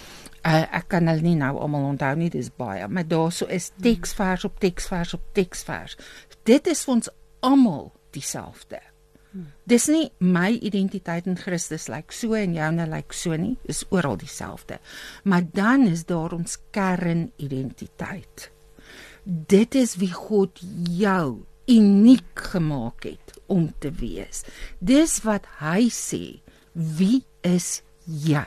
Ek kan hulle nie nou almal onthou nie, dis baie, maar daar so is teksvers op teksvers op teksvers. Dit is vir ons almal dieselfde. Dis nie my identiteit in Christus lyk so en joune lyk so nie, dis oral dieselfde. Maar dan is daar ons kernidentiteit. Dit is wie God jou uniek gemaak het om te wees. Dis wat hy sê, wie is jy?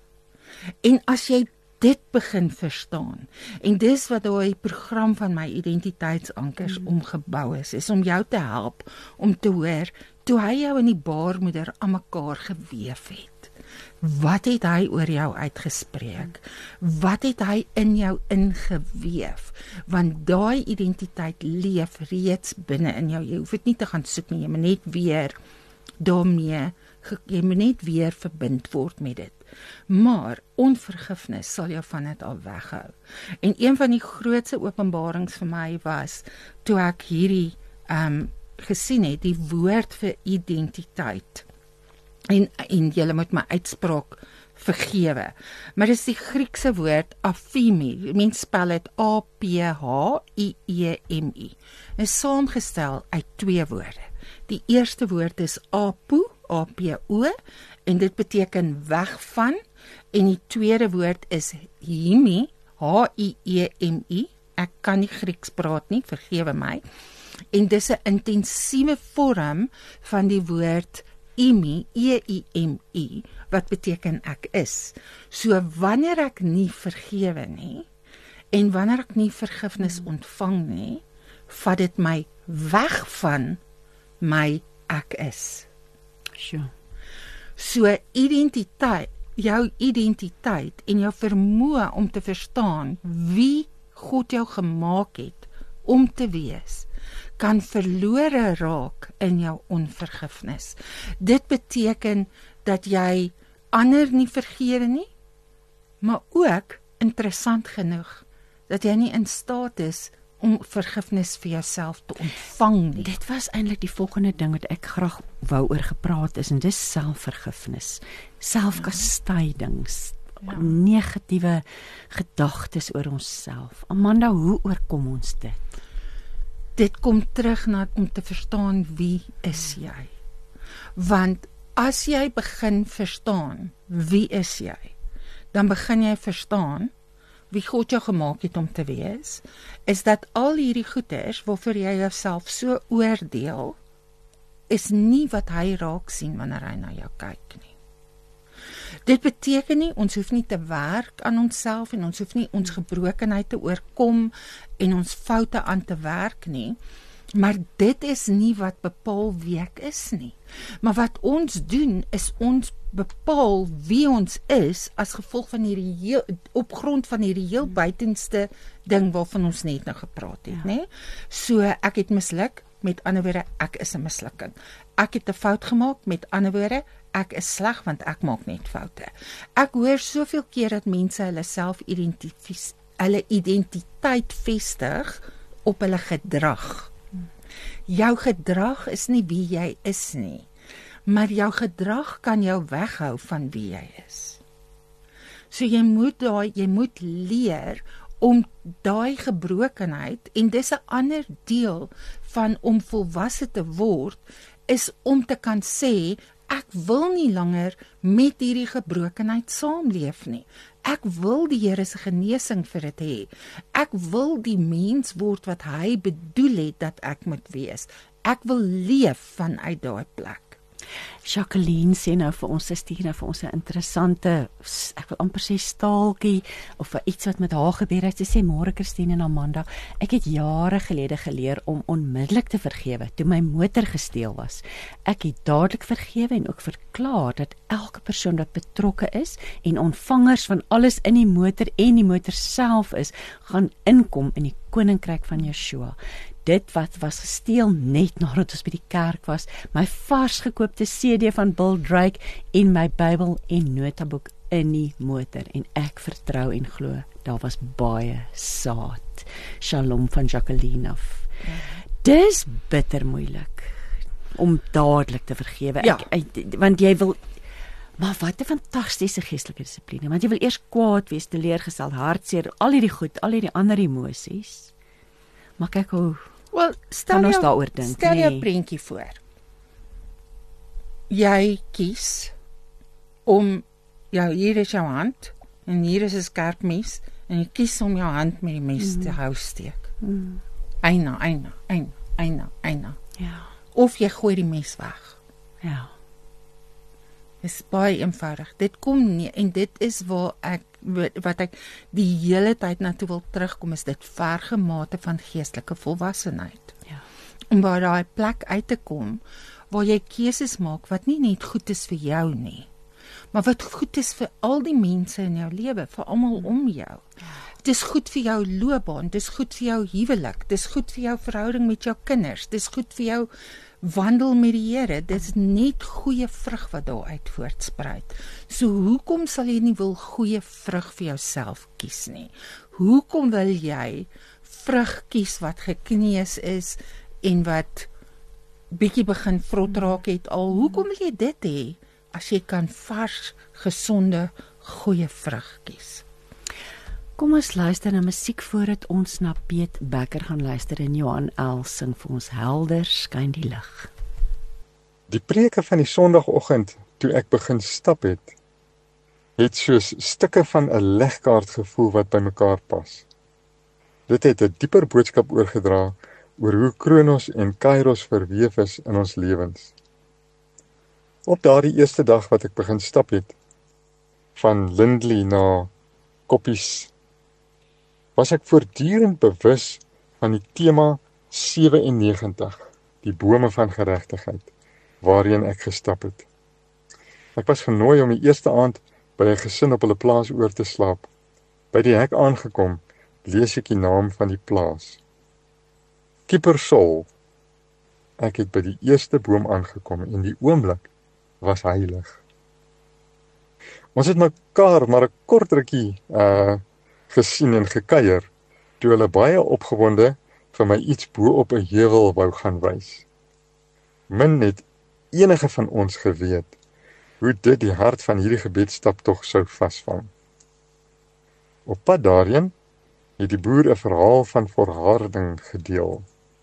En as jy dit begin verstaan, en dis wat daai program van my identiteitsankers omgebou is om jou te help om te hoor, toe hy jou in die baarmoeder aan mekaar geweef het, Wat het hy oor jou uitgespreek? Wat het hy in jou ingeweef? Want daai identiteit leef reeds binne in jou. Jy hoef dit nie te gaan soek nie, jy moet net weer daarmee, jy moet net weer verbind word met dit. Maar onvergifnis sal jou van dit al weghou. En een van die grootste openbarings vir my was, toe ek hierdie gesien het, die woord vir identiteit. En julle moet my uitspraak vergewe. Maar dis die Griekse woord afimi. Mens spel dit A-P-H-I-E-M-I. Is saamgestel uit 2 woorde. Die eerste woord is apo, A-P-O, en dit beteken weg van, en die tweede woord is himi, H-I-E-M-I. Ek kan nie Grieks praat nie, vergewe my. En dis 'n intensiewe vorm van die woord imi, E-I-M-I, wat beteken ek is. So wanneer ek nie vergewe nie, en wanneer ek nie vergifnis ontvang nie, vat dit my weg van my ek is. Sure. So identiteit, jou identiteit en jou vermoë om te verstaan wie God jou gemaak het om te wees, kan verlore raak in jou onvergifnis. Dit beteken dat jy ander nie vergewe nie, maar ook, interessant genoeg, dat jy nie in staat is om vergifnis vir jouself te ontvang nie. Dit was eintlik die volgende ding wat ek graag wou oor gepraat is, en dis selfvergifnis, selfkastydings, negatiewe gedagtes oor onsself. Amanda, hoe oorkom ons dit? Dit kom terug na om te verstaan wie is jy. Want as jy begin verstaan wie is jy, dan begin jy verstaan wie God jou gemaak het om te wees, is dat al hierdie goeders waarvoor jy jouself so oordeel, is nie wat hy raak sien wanneer hy na jou kyk nie. Dit beteken nie, ons hoef nie te werk aan onsself en ons hoef nie ons gebrokenheid te oorkom en ons foute aan te werk nie, maar dit is nie wat bepaal wie ek is nie. Maar wat ons doen, is ons bepaal wie ons is as gevolg van hierdie op grond van hierdie heel buitenste ding waarvan ons net nou gepraat het, né? So ek het misluk, met ander woorde, ek is 'n mislukking. Ek het 'n fout gemaak, met ander woorde, ek is sleg want ek maak net foute. Ek hoor soveel keer dat mense hulle identiteit vestig op hulle gedrag. Jou gedrag is nie wie jy is nie, maar jou gedrag kan jou weghou van wie jy is. So jy moet leer om daai gebrokenheid, en dis 'n ander deel van om volwasse te word, is om te kan sê, ek wil nie langer met hierdie gebrokenheid saamleef nie. Ek wil die Here se genesing vir dit hê. Ek wil die mens word wat hy bedoel het dat ek moet wees. Ek wil leef vanuit daai plek. Jacqueline sê nou vir ons, sy stuur nou vir ons 'n interessante, ek wil amper sê staaltjie, of iets wat met haar gebeur het. Sy sê, môre Christine en Amanda, ek het jare gelede geleer om onmiddellik te vergewe, toe my motor gesteel was. Ek het dadelik vergewe en ook verklaar dat elke persoon wat betrokke is, en ontvangers van alles in die motor en die motor self is, gaan inkom in die koninkryk van Yeshua. Dit wat was gesteel net nadat ons by die kerk was, my vars gekoopte CD van Bill Drake en my Bybel en notaboek in die motor, en ek vertrou en glo, daar was baie saad. Shalom van Jacqueline af. Dis bitter moeilik om dadelik te vergewe, want jy wil, maar wat 'n fantastiese geestelike dissipline, want jy wil eers kwaad wees, teleurgestel, hartseer, al hierdie goed, al hierdie ander emosies, maar kyk hoe stel ons daaroor dink. Stel jou prentjie voor. Jy kies om, hier is jou hand, en hier is 'n skerp mes, en jy kies om jou hand met die mes te hou steek. Eina. Ja. Of jy gooi die mes weg. Ja. Dis baie eenvoudig. Dit kom nie, en dit is wat ek die hele tyd na toe wil terugkom, is dit verge mate van geestelike volwassenheid. Ja. Om by daai plek uit te kom, waar jy keuses maak wat nie net goed is vir jou nie, maar wat goed is vir al die mense in jou lewe, vir almal om jou. Dis goed vir jou loopbaan, dis goed vir jou huwelik, dis goed vir jou verhouding met jou kinders, dis goed vir jou wandel met die Here, dis net goeie vrug wat daar uit voortspruit. So hoekom sal jy nie wil goeie vrug vir jouself kies nie? Hoekom wil jy vrug kies wat gekneus is en wat bietjie begin vrot raak het al? Hoekom wil jy dit hê as jy kan vars, gesonde, goeie vrug kies? Kom ons luister na musiek voordat ons na Piet Bekker gaan luister en Johan L sing vir ons Helder skyn die lig. Die preke van die Sondagoggend toe ek begin stap het soos stukke van 'n legkaart gevoel wat by mekaar pas. Dit het 'n dieper boodskap oorgedra oor hoe Kronos en Kairos verweef is in ons lewens. Op daardie eerste dag wat ek begin stap het, van Lindley na Koppies, was ek voortdurend bewus van die tema 97, die bome van geregtigheid, waarheen ek gestap het. Ek was genooi om die eerste aand by 'n gesin op hulle plaas oor te slaap. By die hek aangekom, lees ek die naam van die plaas. Kiepersol. Ek het by die eerste boom aangekom en die oomblik was heilig. Ons het mekaar maar 'n kort rukkie gesien en gekuier, toe hulle baie opgewonde vir my iets bo op 'n heuwel wou gaan wys. Min het enige van ons geweet hoe dit die hart van hierdie gebedsstap tog sou vasvang. Op pad daarheen het die boer 'n verhaal van volharding gedeel.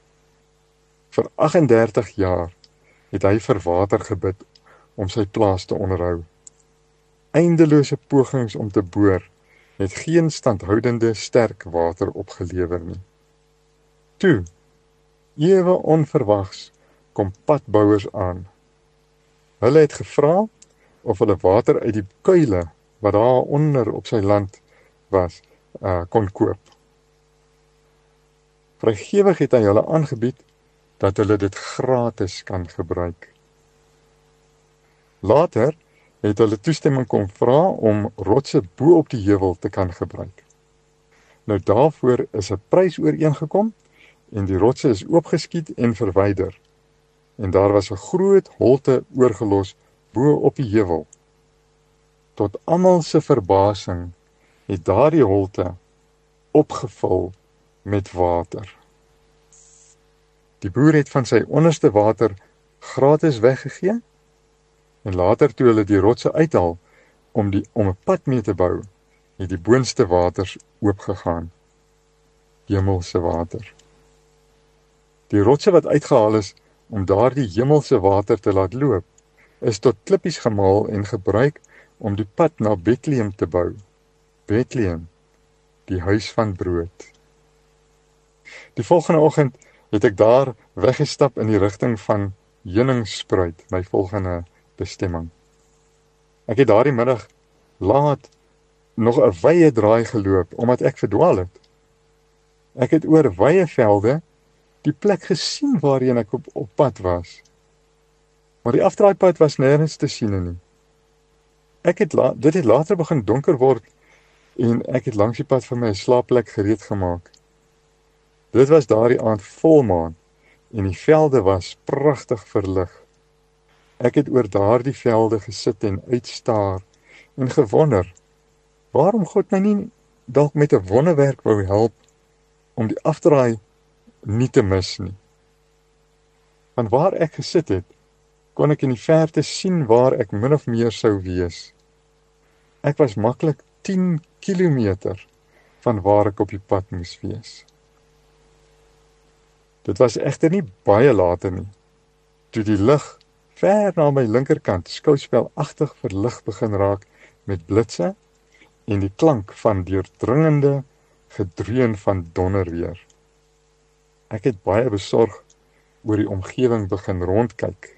Vir 38 jaar het hy vir water gebid om sy plaas te onderhou. Eindelose pogings om te boor het geen standhoudende sterk water opgelewer nie. Toe, ewe onverwags, kom padbouers aan. Hulle het gevra of hulle water uit die kuile wat daar onder op sy land was, kon koop. Vrygewig het hy hulle aangebied dat hulle dit gratis kan gebruik. Later het hulle toestemming kon vra om rotse bo op die heuwel te kan gebruik. Nou daarvoor is 'n prys ooreengekom en die rotse is oopgeskiet en verwyder. En daar was 'n groot holte oorgelos bo op die heuwel. Tot almal se verbasing het daardie holte opgevul met water. Die boer het van sy onderste water gratis weggegee en later toe hulle die rotse uithaal om 'n pad mee te bou, het die boonste waters oopgegaan. Hemelse water. Die rotse wat uitgehaal is om daardie hemelse water te laat loop, is tot klippies gemaal en gebruik om die pad na Bethlehem te bou. Bethlehem, die huis van brood. Die volgende oggend het ek daar weggestap in die rigting van Heuningspruit, my volgende bestemming. Ek het daardie middag laat nog 'n wye draai geloop, omdat ek verdwaal het. Ek het oor wye velde die plek gesien waarheen ek op pad was. Maar die afdraaipad was nêrens te sien nie. Dit het later begin donker word en ek het langs die pad vir my 'n slaapplek gereed gemaak. Dit was daardie aand volmaan en die velde was pragtig verlig. Ek het oor daardie velde gesit en uitstaar en gewonder waarom God my nie dalk met 'n wonderwerk wou help om die afdraai nie te mis nie. Van waar ek gesit het, kon ek in die verte sien waar ek min of meer sou wees. Ek was maklik 10 kilometer van waar ek op die pad moes wees. Dit was egter nie baie later nie, toe die lig ver na my linkerkant skouspelagtig verlig begin raak met blitse en die klank van deurdringende gedreun van donderweer. Ek het baie besorg oor die omgewing begin rondkyk.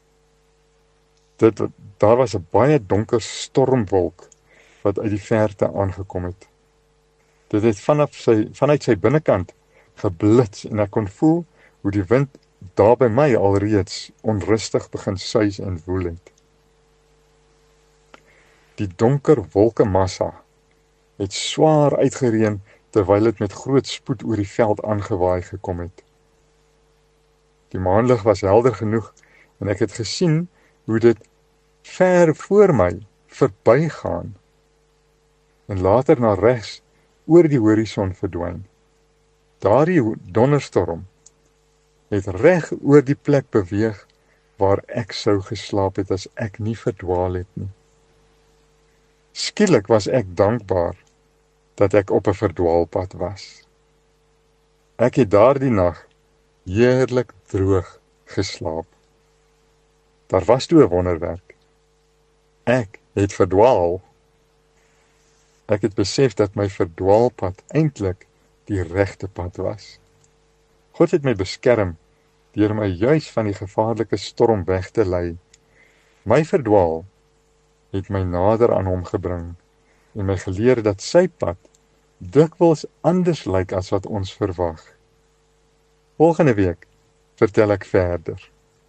Daar was 'n baie donker stormwolk wat uit die verte aangekom het. Dit het vanuit sy binnekant geblits en ek kon voel hoe die wind daar by my alreeds onrustig begin suis en woel het. Die donker wolkemassa het swaar uitgereën terwyl dit met groot spoed oor die veld aangewaai gekom het. Die maanlig was helder genoeg en ek het gesien hoe dit ver voor my verbygaan en later na regs oor die horison verdwyn. Daardie donderstorm het reg oor die plek beweeg waar ek sou geslaap het as ek nie verdwaal het nie. Skielik was ek dankbaar dat ek op 'n verdwaalpad was. Ek het daardie nag heerlik droog geslaap. Daar was toe 'n wonderwerk. Ek het verdwaal. Ek het besef dat my verdwaalpad eintlik die regte pad was. God het my beskerm deur my juis van die gevaarlike storm weg te lei. My verdwaal het my nader aan hom gebring en my geleer dat sy pad dikwels anders lyk as wat ons verwag. Volgende week vertel ek verder.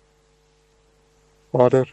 Vader,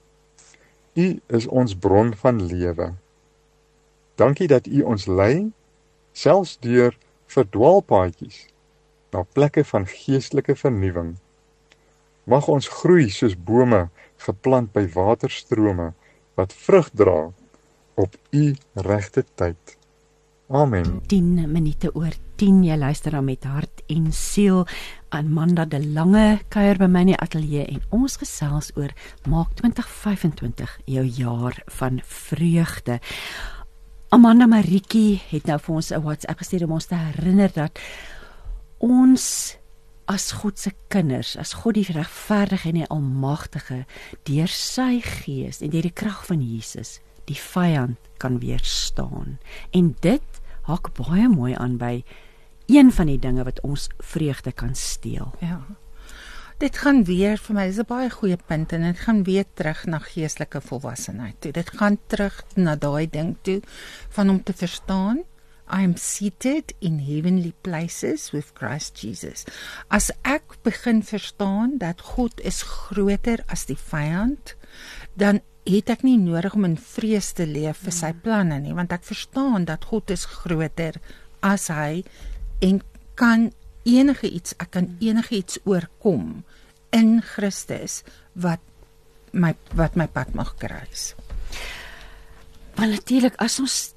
U is ons bron van lewe. Dankie dat U ons lei, selfs deur verdwaalpaadjies, na plekke van geestelike vernuwing. Mag ons groei soos bome geplant by waterstrome, wat vrug dra op U regte tyd. Amen. 10 minute oor 10, jy luister dan met hart en siel. Amanda de Lange kuier by my in die ateljee en ons gesels oor maak 2025 jou jaar van vreugde. Amanda Marietjie het nou vir ons 'n WhatsApp gestuur om ons te herinner dat ons as God se kinders, as God die regverdige en die almagtige, deur sy gees en deur die krag van Jesus, die vyand kan weerstaan. En dit haak baie mooi aan by een van die dinge wat ons vreugde kan steel. Ja. Dit gaan weer, vir my is 'n baie goeie punt, en dit gaan weer terug na geestelike volwassenheid toe. Dit gaan terug na daai ding toe, van om te verstaan, I am seated in heavenly places with Christ Jesus. As ek begin verstaan dat God is groter as die vyand, dan het ek nie nodig om in vrees te leef vir sy planne nie, want ek verstaan dat God is groter as hy, en ek kan enige iets oorkom in Christus wat my pad mag kruis. Maar natuurlik, as ons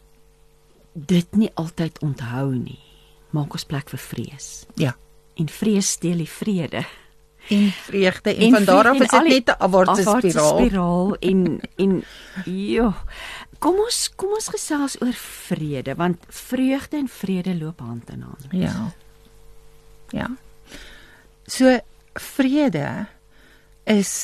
dit nie altyd onthou nie, maak ons plek vir vrees. Ja. En vrees steel die vrede. En vreugde, en van daar af is dit net 'n afwaartse spiraal. En joh, kom ons gesels oor vrede, want vreugde en vrede loop hand in hand. Ja. Ja. So vrede is,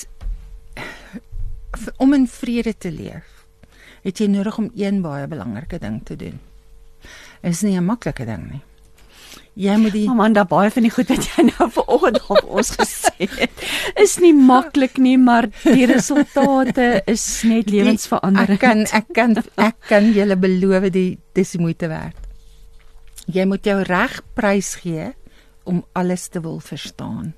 om in vrede te leef, het jy nodig om een baie belangrike ding te doen. Is nie 'n maklike ding nie. Jy moet die Amanda, baie van die goed wat jy nou vanoggend op ons gesê het, is nie maklik nie, maar die resultate is net lewensveranderend. Ek kan julle beloof, dis die moeite werd. Jy moet jou reg prys gee om alles te wil verstaan.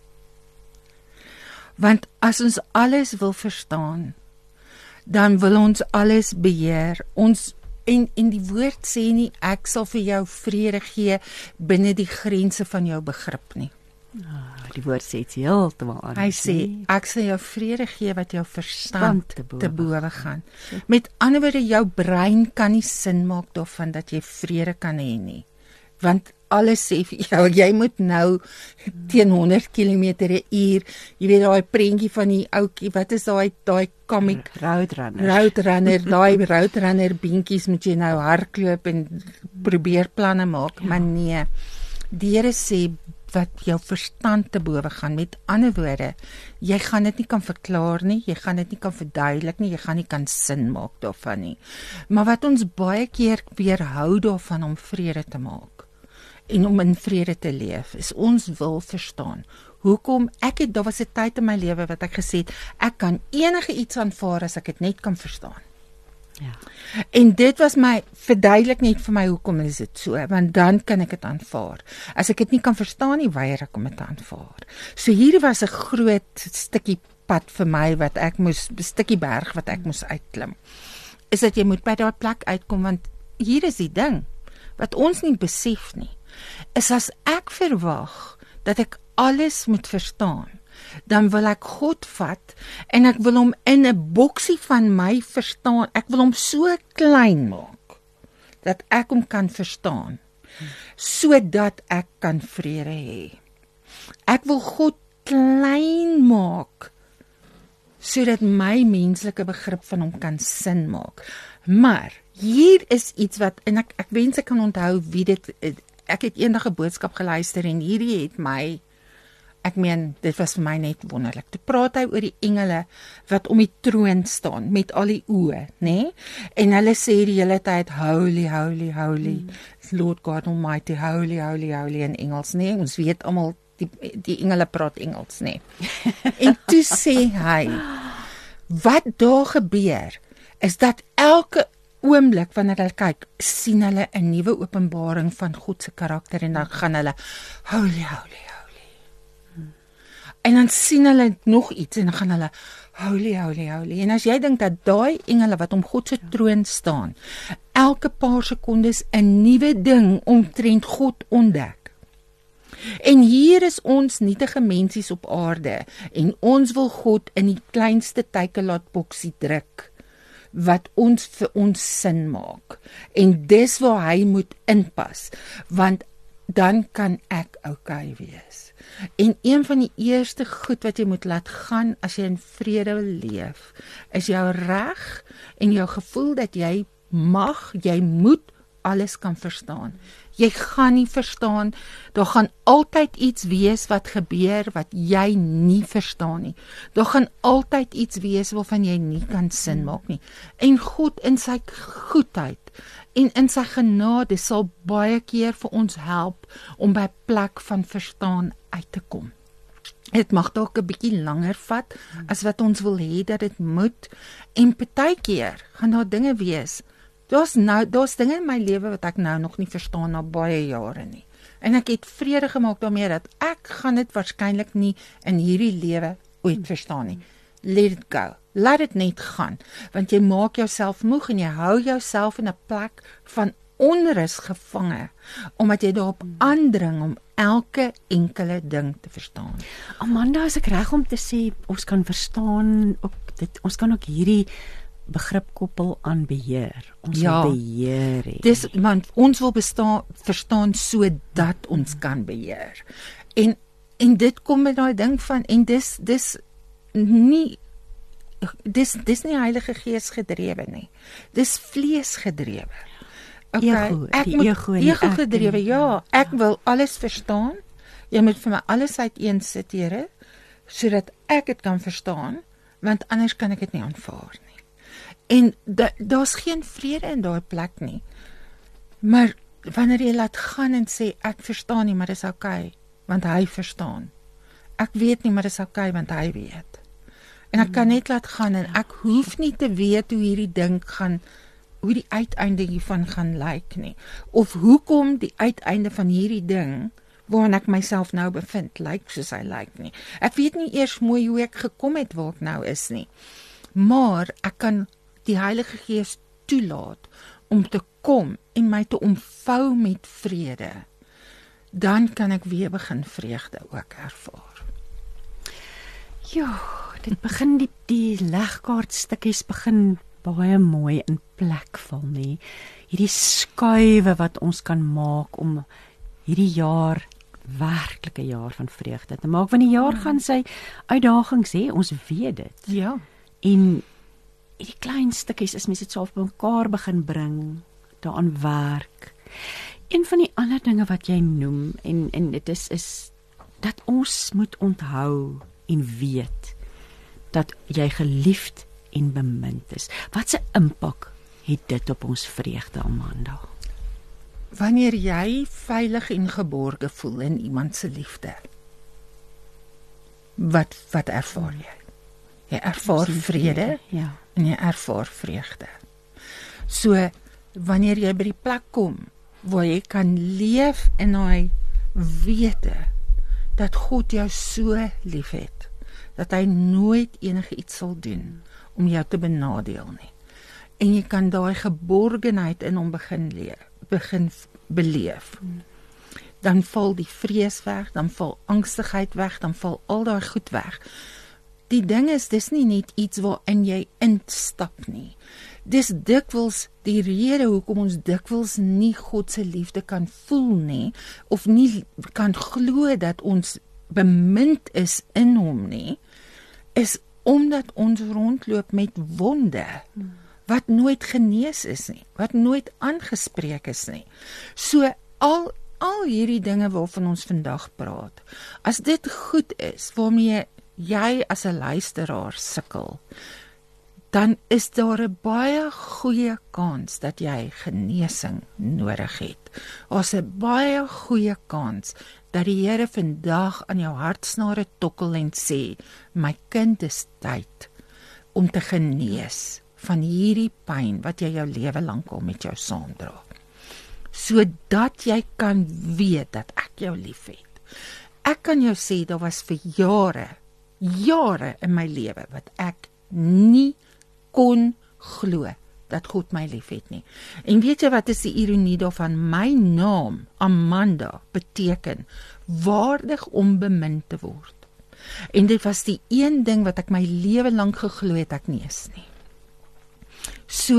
Want as ons alles wil verstaan, dan wil ons alles beheer. En die woord sê nie, ek sal vir jou vrede gee binne die grense van jou begrip nie. Die woord sê iets heeltemal anders. Hy sê, ek sal jou vrede gee wat jou verstand te bowe gaan. Met ander woorde, jou brein kan nie sin maak daarvan dat jy vrede kan hê nie. Want alles sê vir jou, jy moet nou teen 100 km/h, jy weet daai prentjie van die ouetjie, wat is daai comic? Roadrunner, daai Roadrunner beentjies moet jy nou hardloop en probeer planne maak, maar nee, die Here sê wat jou verstand te bowe gaan. Met ander woorde, jy gaan dit nie kan verklaar nie, jy gaan dit nie kan verduidelik nie, jy gaan nie kan sin maak daarvan nie. Maar wat ons baie keer weerhou daarvan om vrede te maak en om in vrede te leef, is ons wil verstaan. Hoekom? Daar was 'n tyd in my lewe wat ek gesê het, ek kan enige iets aanvaar as ek dit net kan verstaan. Ja. En dit was my, verduidelik net vir my, hoekom is dit so, want dan kan ek dit aanvaar. As ek dit nie kan verstaan nie, weier ek om dit te aanvaar. So hier was 'n groot stukkie pad vir my, 'n stukkie berg wat ek moes uitklim. is dat jy moet by daai plek uitkom, want hier is die ding, wat ons nie besef nie, is as ek verwag, dat ek alles moet verstaan, dan wil ek God vat, en ek wil hom in 'n boksie van my verstaan, ek wil hom so klein maak, dat ek hom kan verstaan, sodat ek kan vrede hê. Ek wil God klein maak, sodat my menslike begrip van hom kan sin maak. Maar, hier is iets wat, en ek wens ek kan onthou wie dit, ek het eendag 'n boodskap geluister, en hierdie het my, ek meen, dit was vir my net wonderlik. Toe praat hy oor die engele, wat om die troon staan, met al die oë, né? En hulle sê die hele tyd, holy, holy, holy, Lord God Almighty, holy, holy, holy, in Engels, né? Ons weet almal, die engele praat Engels, né? En toe sê hy, wat daar gebeur, is dat elke oomblik wanneer hulle kyk, sien hulle 'n nuwe openbaring van God se karakter, en dan gaan hulle, holy, holy, holy. En dan sien hulle nog iets, en dan gaan hulle, holy, holy, holy. En as jy dink dat daai engele wat om God se troon staan, elke paar sekondes 'n nuwe ding omtrent God ontdek, en hier is ons nietige mensies op aarde, en ons wil God in die kleinste teikenlaatboksie druk, wat ons vir ons sin maak, en dis waar hy moet inpas, want dan kan ek okay wees. En een van die eerste goed wat jy moet laat gaan, as jy in vrede wil leef, is jou reg, en jou gevoel dat jy moet alles kan verstaan. Jy gaan nie verstaan, daar gaan altyd iets wees wat gebeur, wat jy nie verstaan nie. Daar gaan altyd iets wees waarvan jy nie kan sin maak nie. En God in sy goedheid, en in sy genade, sal baie keer vir ons help, om by 'n plek van verstaan uit te kom. Dit mag dalk 'n bietjie langer vat, as wat ons wil hê dat dit moet, en partykeer gaan daar dinge wees, daar's dinge in my lewe wat ek nou nog nie verstaan na baie jare nie. En ek het vrede gemaak daarmee dat ek gaan dit waarskynlik nie in hierdie lewe ooit verstaan nie. Let it go. Laat dit net gaan, want jy maak jouself moeg en jy hou jouself in 'n plek van onrus gevange, omdat jy daarop aandring om elke enkele ding te verstaan. Amanda, is ek reg om te sê, ons kan verstaan, ons kan ook hierdie begrip koppel aan beheer. Ons wil beheer hê. Dis, want ons wil verstaan sodat ons kan beheer. En dit kom met daai ding van, en dis nie Heilige Gees gedrewe nie. Dis vlees gedrewe. Ego gedrewe, ja. Ek wil alles verstaan. Jy moet vir my alles uiteensit, Here, sodat ek dit kan verstaan, want anders kan ek dit nie aanvaar nie. En daar's geen vrede in daai plek nie. Maar wanneer jy laat gaan en sê, ek verstaan nie, maar dis okay, want hy verstaan. Ek weet nie, maar dis okay, want hy weet. En ek kan net laat gaan, en ek hoef nie te weet hoe hierdie ding gaan, hoe die uiteinde hiervan gaan lyk nie. Of hoekom die uiteinde van hierdie ding, waarin ek myself nou bevind, lyk soos hy lyk nie. Ek weet nie eers mooi hoe ek gekom het waar ek nou is nie. Maar ek kan die Heilige Gees toelaat om te kom en my te omvou met vrede. Dan kan ek weer begin vreugde ook ervaar. Ja, dit begin die legkaartstukkies begin baie mooi in plek val, nie? Hierdie skuwe wat ons kan maak om hierdie jaar werklike jaar van vreugde te maak, want die jaar gaan sy uitdagings hê, ons weet dit. Ja. En die klein stukkies is mense dit self bymekaar begin bring, daaraan werk. Een van die ander dinge wat jy noem, en dit is dat ons moet onthou en weet dat jy geliefd en bemind is. Wat 'n impak het dit op ons vreugde, Amanda? Wanneer jy veilig en geborge voel in iemand se liefde, wat ervaar jy? Jy ervaar vrede, ja. En jy ervaar vreugde. So, wanneer jy by die plek kom, waar jy kan leef in daai wete, dat God jou so lief het, dat hy nooit enige iets sal doen, om jou te benadeel nie. en jy kan daai geborgenheid in hom begin beleef. Dan val die vrees weg, dan val angstigheid weg, dan val al daai goed weg. Die ding is, dis nie net iets waarin jy instap nie. Dis dikwels die rede hoekom ons dikwels nie God se liefde kan voel nie, of nie kan glo dat ons bemind is in hom nie, is omdat ons rondloop met wonde, wat nooit genees is nie, wat nooit aangespreek is nie. So al hierdie dinge waarvan ons vandag praat, as dit goed is, waarmee jy as 'n luisteraar sukkel, dan is daar 'n baie goeie kans dat jy genesing nodig het. Daar's 'n baie goeie kans dat die Here vandag aan jou hartsnare tokkel en sê, my kind, is tyd om te genees van hierdie pyn wat jy jou lewe lank al met jou saamdra. Sodat jy kan weet dat ek jou liefhet. Ek kan jou sê, daar was vir jare in my lewe wat ek nie kon glo dat God my liefhet nie. En weet jy wat is die ironie daarvan? My naam, Amanda, beteken waardig om bemind te word. En dit was die een ding wat ek my lewe lank geglo het ek nie is nie. So,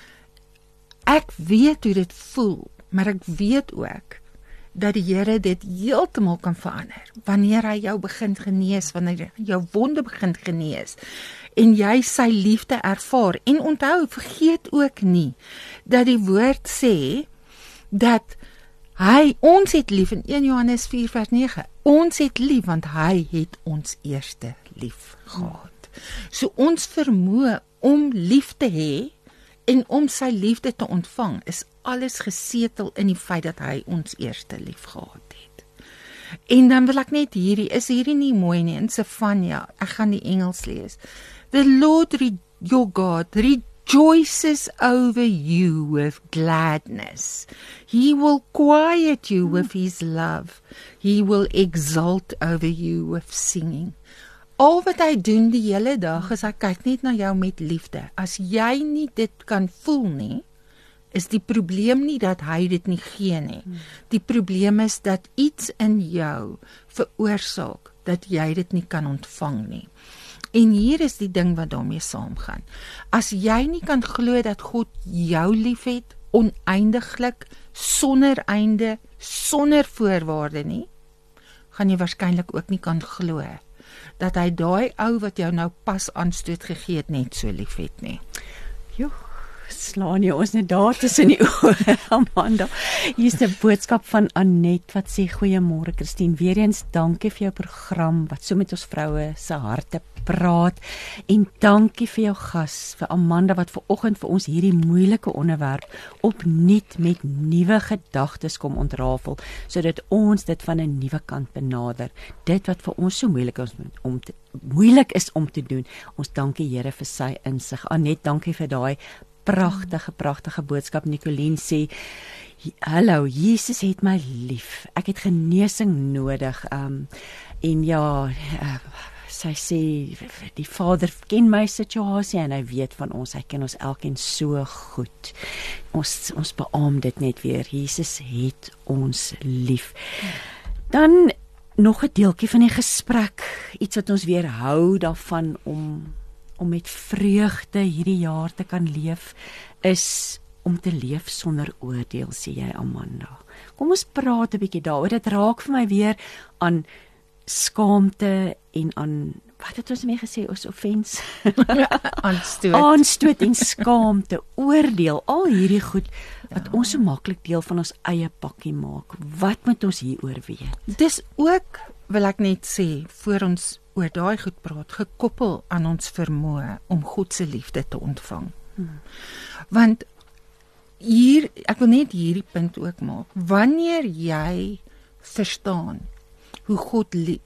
ek weet hoe dit voel, maar ek weet ook dat die Here dit heeltemal kan verander, wanneer hy jou begin genees, wanneer jou wonde begin genees, en jy sy liefde ervaar. En onthou, vergeet ook nie, dat die woord sê, dat ons het lief, in 1 Johannes 4 vers 9, ons het lief, want hy het ons eerste lief gehad. So ons vermoë om lief te hê, en om sy liefde te ontvang, is alles gesetel in die feit dat hy ons eerste lief gehad het. En dan wil ek net is hierdie nie mooi nie, in Sefanja, ek gaan die Engels lees. The Lord your God rejoices over you with gladness. He will quiet you with his love. He will exult over you with singing. Al wat hy doen die hele dag is, hy kyk net na jou met liefde. As jy nie dit kan voel nie, is die probleem nie dat hy dit nie gee nie. Die probleem is dat iets in jou veroorsaak dat jy dit nie kan ontvang nie. En hier is die ding wat daarmee saamgaan. As jy nie kan glo dat God jou liefhet, oneindiglik, sonder einde, sonder voorwaarde nie, gaan jy waarskynlik ook nie kan glo dat hy daai ou wat jou nou pas aanstoot gegee het, net so liefhet nie. Joh, slaan jy ons net daar tussen die oë, Amanda. Hier is 'n boodskap van Annette wat sê, goeiemôre Christine, weer eens dankie vir jou program wat so met ons vroue se harte praat, en dankie vir jou gas, vir Amanda wat vanoggend vir ons hierdie moeilike onderwerp opnuut met nuwe gedagtes kom ontrafel, sodat ons dit van 'n nuwe kant benader. Dit wat vir ons so moeilik is om te doen. Ons dankie Here vir sy insig. Annette, dankie vir daai pragtige boodskap. Nicolien sê, hallo, Jesus het my lief. Ek het genesing nodig. En ja, sy sê, die Vader ken my situasie en hy weet van ons, hy ken ons elkeen so goed. Ons beamoen dit net weer, Jesus het ons lief. Dan nog 'n deeltjie van die gesprek, iets wat ons weer hou daarvan om met vreugde hierdie jaar te kan leef, is om te leef sonder oordeel, sê jy, Amanda. Kom ons praat 'n bietjie daaroor. Dit raak vir my weer aan skaamte en aan, wat het ons mee gesê, ons offense? Aanstoot en skaamte, oordeel, al hierdie goed wat ons so maklik deel van ons eie pakkie maak. Wat moet ons hieroor weet? Dis ook, wil ek net sê, voor ons oor daai goed praat, gekoppel aan ons vermoë om God se liefde te ontvang. Want hier, ek wil net hierdie punt ook maak, wanneer jy verstaan hoe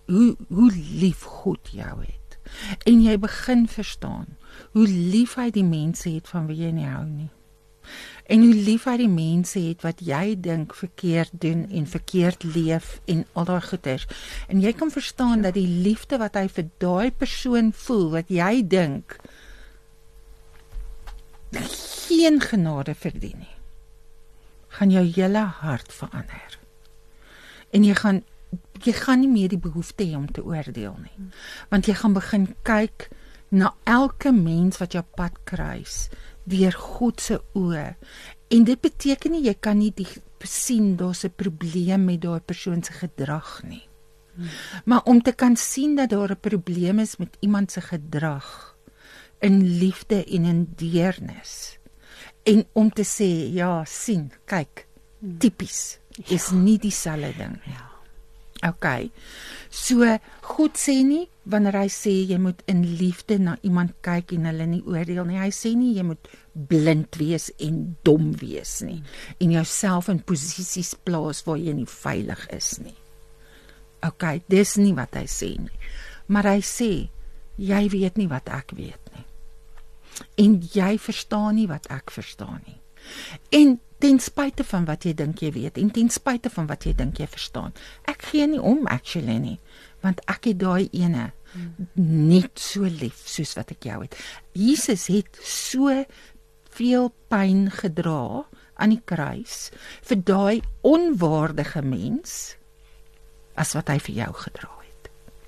lief God jou het, en jy begin verstaan hoe lief hy die mense het van wie jy nie hou nie, en hoe lief hy die mense het wat jy dink verkeerd doen en verkeerd leef en al daai goeders, en jy kan verstaan dat die liefde wat hy vir daai persoon voel, wat jy dink geen genade verdien nie, gaan jou hele hart verander. En jy gaan nie meer die behoefte hê om te oordeel nie. Want jy gaan begin kyk na elke mens wat jou pad kruis, deur God se oë. En dit beteken nie, jy kan nie sien, daar's 'n probleem met daai persoon se gedrag nie. Maar om te kan sien dat daar 'n probleem is met iemand se gedrag, in liefde en in deernis, en om te sê, ja, sien, kyk, tipies, is nie dieselfde ding. Okay, so God sê nie, wanneer hy sê jy moet in liefde na iemand kyk en hulle nie oordeel nie, hy sê nie jy moet blind wees en dom wees nie, en jouself in posisies plaas waar jy nie veilig is nie. Okay, dis nie wat hy sê nie, maar hy sê, jy weet nie wat ek weet nie, en jy verstaan nie wat ek verstaan nie, en ten spyte van wat jy dink jy weet, en ten spyte van wat jy dink jy verstaan, ek gee nie om actually nie, want ek het daai ene net so lief soos wat ek jou het. Jesus het so veel pyn gedra aan die kruis vir daai onwaardige mens as wat hy vir jou gedra het.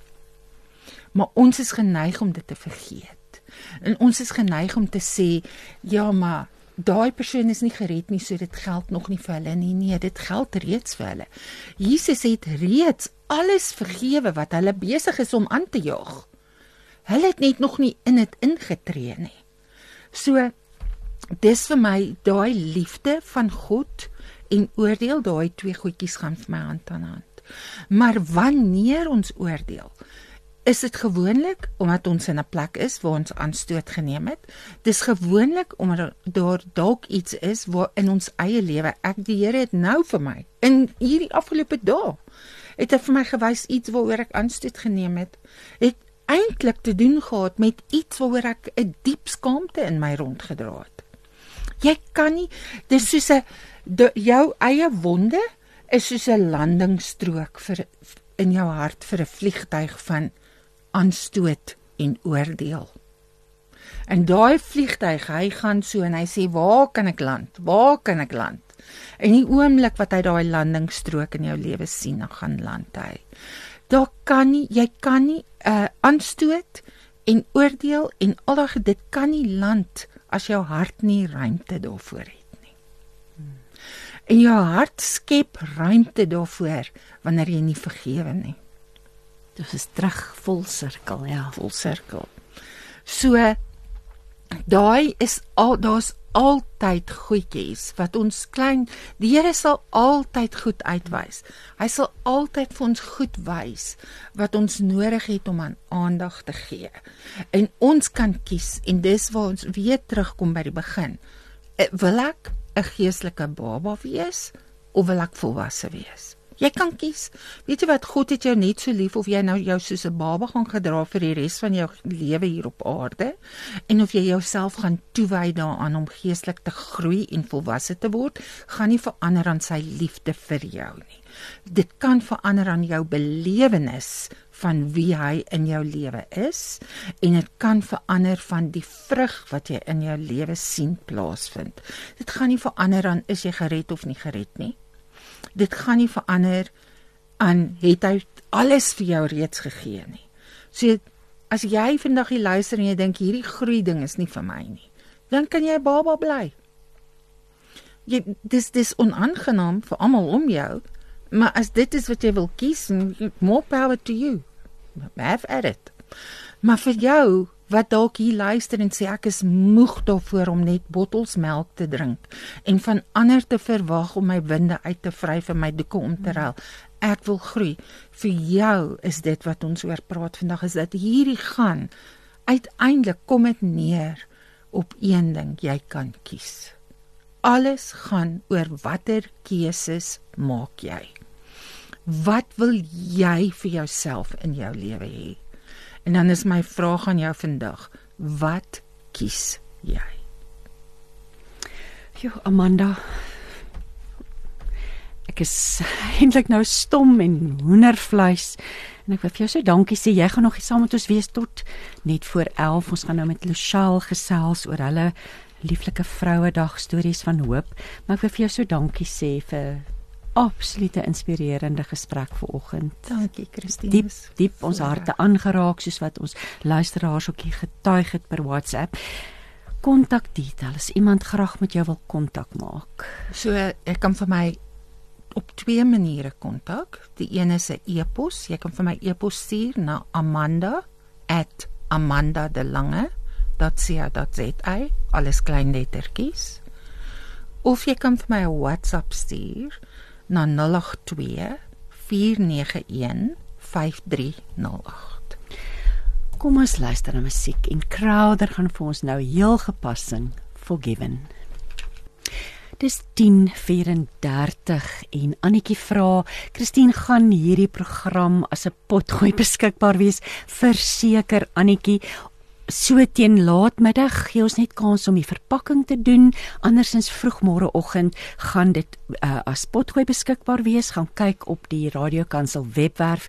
Maar ons is geneig om dit te vergeet. En ons is geneig om te sê, ja, maar daai persoon is nie gered nie, so dit geld nog nie vir hulle nie. Nee, dit geld reeds vir hulle. Jesus het reeds alles vergewe wat hulle besig is om aan te jaag. Hulle het net nog nie in dit ingetree nie. So, dis vir my daai liefde van God en oordeel, daai twee goedjies gaan vir my hand aan hand. Maar wanneer ons oordeel, is dit gewoonlik omdat ons in 'n plek is waar ons aanstoot geneem het. Dis gewoonlik omdat daar dalk iets is waar in ons eie lewe, die Here het nou vir my, in hierdie afgelope dae, het hy vir my gewys iets waaroor ek aanstoot geneem het eintlik te doen gehad met iets waaroor ek 'n diep skaamte in my rondgedra het. Jy kan nie, dis soos jou eie wonde is soos 'n landingsstrook in jou hart vir 'n vliegtuig van aanstoot en oordeel. En daai vliegtuig, hy gaan so en hy sê, waar kan ek land? Waar kan ek land? En die oomblik wat hy daai landingsstrook in jou lewe sien, dan gaan land hy. Jy kan nie aanstoot en oordeel en al daai, dit kan nie land as jou hart nie ruimte daarvoor het nie. En jou hart skep ruimte daarvoor wanneer jy nie vergewe nie. Dit is terug vol sirkel, ja. Vol sirkel. So, daar's altyd goedjies wat ons klein, die Here sal altyd goed uitwys. Hy sal altyd vir ons goed wys wat ons nodig het om aan aandag te gee. En ons kan kies, en dis waar ons weer terugkom by die begin. Wil ek 'n geestelike baba wees, of wil ek volwasse wees? Jy kan kies. Weet jy wat, God het jou net so lief of jy nou jou soos 'n baba gaan gedra vir die res van jou lewe hier op aarde, en of jy jouself gaan toewy daaraan om geestelik te groei en volwasse te word, gaan nie verander aan sy liefde vir jou nie. Dit kan verander aan jou belewenis van wie hy in jou lewe is, en dit kan verander van die vrug wat jy in jou lewe sien plaasvind. Dit gaan nie verander aan is jy gered of nie gered nie. Dit gaan nie verander aan het hy alles vir jou reeds gegee nie. So, as jy vandag hier luister en jy dink hierdie groei ding is nie vir my nie, dan kan jy baba bly. Dis onaangenaam vir almal om jou, maar as dit is wat jy wil kies, more power to you. Have at it. Maar vir jou, wat dalk hier luister en sê ek is moeg daarvoor om net bottels melk te drink en van ander te verwag om my winde uit te vryf en my doeke om te ruil. Ek wil groei. Vir jou is dit wat ons oor praat vandag, is dat hierdie gaan, uiteindelik kom dit neer op een ding, jy kan kies. Alles gaan oor watter keuses maak jy. Wat wil jy vir jouself in jou lewe hê? En dan is my vraag aan jou vandag, wat kies jy? Jo, Amanda, ek is eintlik nou stom en hoendervleis, en ek wil vir jou so dankie sê, jy gaan nog saam met ons wees tot net voor 11, ons gaan nou met Lushal gesels oor hulle lieflike Vrouedag stories van hoop, maar ek wil vir jou so dankie sê vir absolute inspirerende gesprek vanoggend. Dankie, Christine. Diep ons harte aangeraak, soos wat ons luisteraars ook hier getuig het per WhatsApp. Kontakdetail, as iemand graag met jou wil kontak maak. So, ek kan vir my op 2 maniere kontak. Die een is 'n e-pos. Jy kan vir my e-pos stuur na amanda@amandadelange.co.za, alles klein lettertjies. Of jy kan vir my 'n WhatsApp stuur na 082 491 5308. Kom ons luister na musiek en Crowder gaan vir ons nou heel gepas sing Forgiven. Dis 10:34 en Annetjie vra, Christine, gaan hierdie program as 'n potgooi beskikbaar wees? Verseker Annetjie, so teen laatmiddag gee ons net kans om die verpakking te doen, andersins vroegmôreoggend gaan dit as potgooi beskikbaar wees. Gaan kyk op die Radiokansel webwerf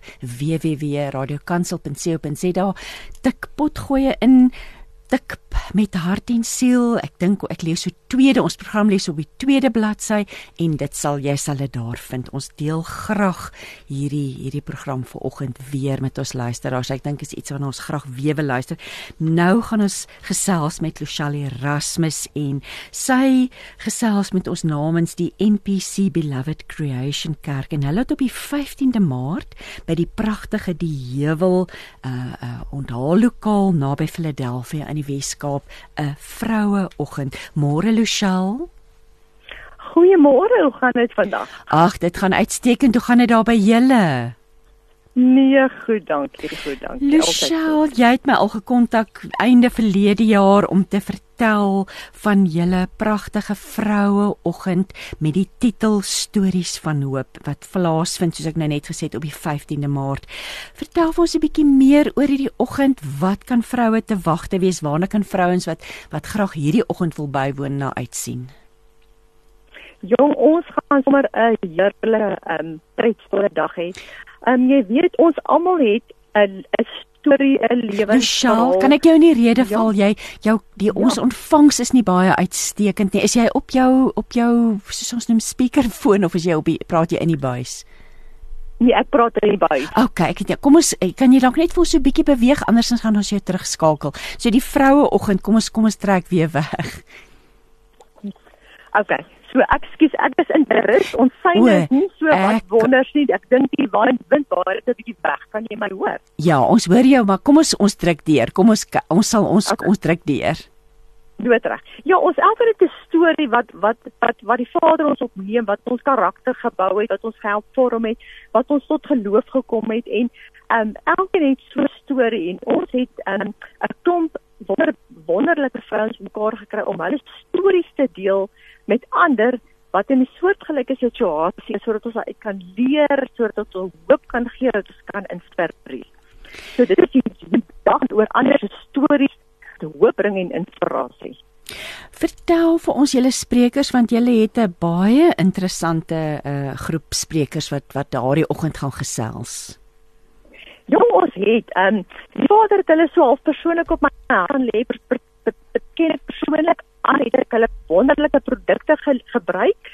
www.radiokansel.co.za, tik potgooi in, tik met hart en siel. Ek dink ek lees so ons program lees op die 2de bladsy en jy sal dit daar vind. Ons deel graag hierdie program vanoggend weer met ons luisteraars. Ek dink is iets wat ons graag weer wil luister. Nou gaan ons gesels met Luchal Erasmus en sy gesels met ons namens die NPC Beloved Creation Kerk en hulle het op die 15de Maart by die pragtige Die Heuwel onthaallokaal naby Philadelphia in die Weskaap 'n vroueoggend. Môre Luchal. Goeiemôre, hoe gaan dit vandag? Ag, dit gaan uitstekend. Hoe gaan dit daar by julle? Nee, goed, dankie. Luchal, jy het my al gekontak einde verlede jaar om te vertel van julle pragtige vroueoggend met die titel Stories van Hoop wat plaasvind, soos ek nou net gesê het, op die 15de Maart. Vertel vir ons 'n bietjie meer oor hierdie oggend. Wat kan vroue te wagte wees? Waarna kan vrouens wat graag hierdie oggend wil bywoon na uitsien? Jong, ons gaan sommer 'n heerlike pretvolle dag hê. Jy weet, ons almal het 'n storie, 'n lewensverhaal. Luchal, kan ek jou in die rede val? Ons ontvangs is nie baie uitstekend nie. Is jy op jou soos ons noem speakerfoon of is jy praat jy in die buis? Nee, ek praat in die buis. Okay, kom ons kan jy dalk net vir so 'n bietjie beweeg, andersins gaan ons jou terugskakel. So die vroueoggend, kom ons trek weer weg. Okay. So ekskuus, ek is in rus. Ons syne is nie so wat wonders nie. Ek dink die wind daar is 'n bietjie weg. Kan jy my hoor? Ja, ons hoor jou, maar kom ons druk deur. Ons druk deur. Doodreg. Ja, ons elkeen het 'n storie wat die Vader ons opneem, wat ons karakter gebou het, wat ons gehelp vorm het, wat ons tot geloof gekom het en elkeen het so 'n storie en ons het 'n klomp wonderlike vrouens mekaar gekry om hulle stories te deel met ander wat in 'n soortgelyke situasie is, sodat ons uit kan leer, sodat ons hoop kan gee, dat ons kan inspireer. So dit is die dag oor ander se stories te hoop bring en inspirasie. Vertel vir ons julle sprekers, want julle het 'n baie interessante groep sprekers wat daardie oggend gaan gesels. Ja, ons het die Vader het hulle so half persoonlik op my hart lê, ken ek persoonlik aan, het ek hulle wonderlike produkte gebruik.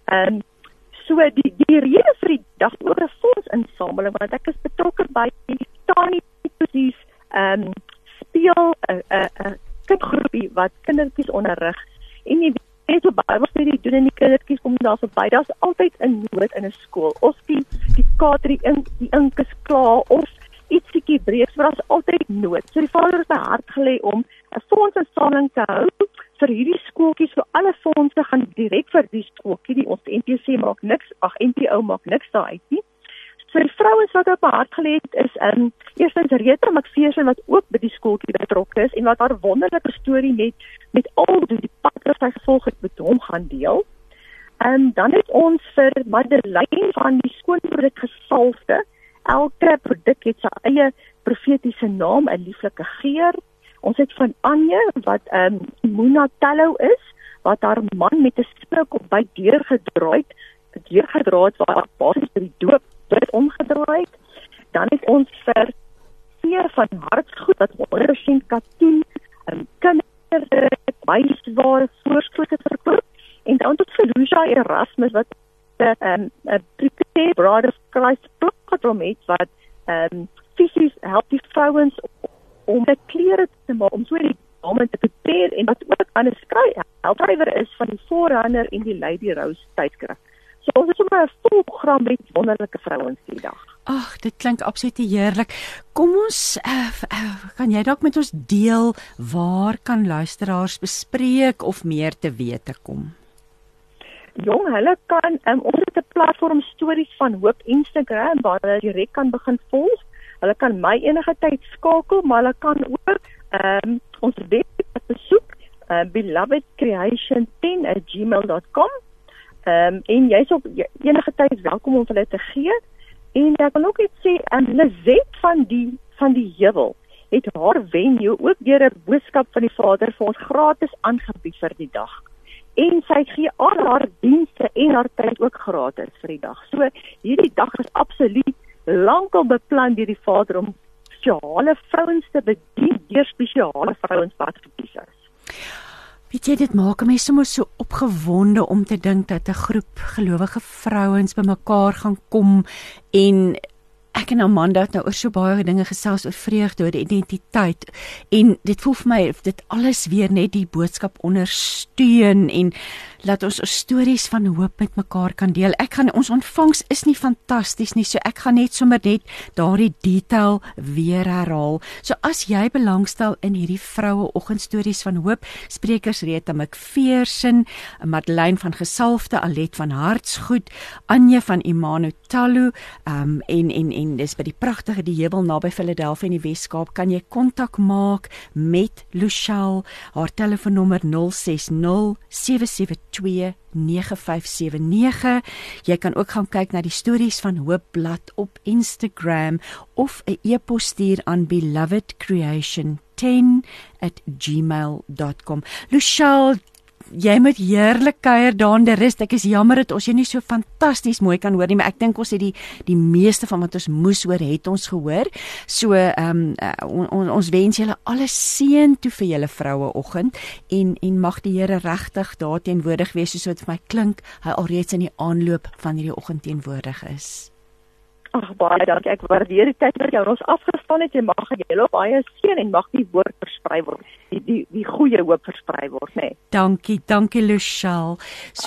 So die rede vir die dag oor 'n fondsinsameling, want ek is betrokke by die Tani presies speel 'n kindgroepie wat kindertjies onderrig. En jy weet hoe Bybelstudie doen en die kindertjies kom daar verby. Daar's altyd 'n nood in 'n skool. Of die kaart die ink is klaar of ietsiekie breeks, maar daar's altyd nood. So die Vader het sy hart gelê om 'n fondsinsameling te hou vir hierdie skooltjies, so alle fondse gaan direk vir die skooltjie. Die ons NPO maak niks daaruit nie. So die vrouens wat op my hart gelê het is eerstens Rita McPherson wat ook by die skooltjie betrokke is en wat haar wonderlike storie met al die pad wat sy gevolg het met hom gaan deel. Dan het ons vir Madeleine van die skoonproduk gesalfde. Elke produk het sy eie profetiese naam, 'n lieflike geur. Ons het van Anje wat Mona Tallow is, wat haar man met 'n spinnenkop by deurgedra het waar basies by die doop omgedraai het. Dan het ons vir Peer van Hartsgoed wat 100% katoen, kinderdruk, wysware, 'n Prepare Bride of Christ program het wat fisies help die vrouens om die klere te maak, om so die dame te prepare en wat ook aan 'n skrywer is van die Forerunner en die Lady Rose tydskrif. So ons is sommer 'n vol program met wonderlike vrouens die dag. Ag, dit klink absoluut heerlik. Kom ons, kan jy dalk met ons deel, waar kan luisteraars bespreek of meer te wete kom? Jong, hulle kan, ons het 'n platform Stories van Hoop Instagram, waar hulle direk kan begin volg. Hulle kan my enige tyd skakel, maar hulle kan ook ons webwerf besoek, belovedcreation10@gmail.com. En jy is op enige tyd welkom om hulle te gee. En ek kan ook iets sê, Lizet van die Heuwel het haar venue ook deur 'n boodskap van die Vader vir ons gratis aangebied vir die dag. En sy gee al haar dienste en haar tyd ook gratis vir die dag. So hierdie dag is absoluut lankal beplan deur die Vader om spesiale vrouens te bedien deur spesiale vrouens wat gekies is. Weet jy, dit maak my sommer so opgewonde om te dink dat 'n groep gelowige vrouens bymekaar gaan kom en ek en Amanda het nou oor so baie dinge gesels oor vreugde, oor die identiteit en dit voel vir my of dit alles weer net die boodskap ondersteun en laat ons stories van hoop met mekaar kan deel. Ons ontvangs is nie fantasties nie, so ek gaan net sommer net daardie detail weer herhaal. So as jy belangstel in hierdie vroue oggendstories van hoop, sprekers Rita McPherson, Madeleine van Gesalfde, Alet van Hartsgoed, Anje van Imanu Talu, en dis by die pragtige die Heuwel naby Philadelphia in die Weskaap, kan jy kontak maak met Luchelle, haar telefoonnommer 060-772-9579. Jy kan ook gaan kyk na die Stories van Hoop blad op Instagram of 'n e-pos stuur aan belovedcreation10@gmail.com. Luchelle, jy moet heerlik kuier daar in die rus. Ek is jammer dat ons jou nie so fantasties mooi kan hoor nie, maar ek dink ons het die meeste van wat ons moes hoor, het ons gehoor. So ons wens julle alle seën toe vir julle vroueoggend en mag die Here regtig daar teenwoordig wees, soos wat vir my klink, hy alreeds in die aanloop van hierdie oggend teenwoordig is. Ag, baie dankie. Ek waardeer die tyd wat jy ons afgestaan het en mag julle baie seën en mag die woord versprei word. Die goeie hoop versprei word, né? Nee. Dankie Luchelle. So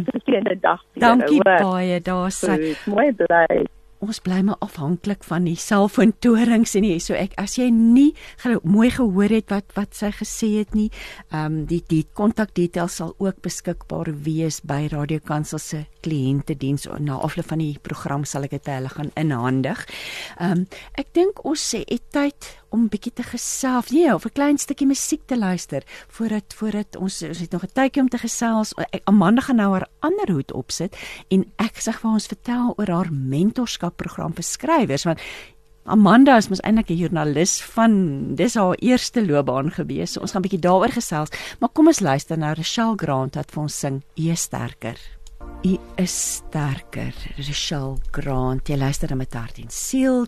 dankie baie, daar sy. Mooi bly. Ons bly maar afhanklik van die selfoontorings en so as jy nie mooi gehoor het wat sy gesê het nie, die kontakdetails sal ook beskikbaar wees by Radio Kansel se kliëntediens. Na afloop van die program sal ek dit hulle gaan inhandig. Ek dink ons het tyd om bietjie te gesels, of 'n klein stukkie musiek te luister voordat ons het nog 'n tydjie om te gesels. Amanda gaan nou haar ander hoed opsit en ek sê vir ons vertel oor haar mentorskapprogram vir skrywers, want Amanda is mos eintlik 'n joernalis dis haar eerste loopbaan gewees. So ons gaan bietjie daaroor gesels, maar kom ons luister na Rochelle Grant wat vir ons sing U is sterker. U is sterker, Rochelle Grant. Jy luister na Met Hart en Siel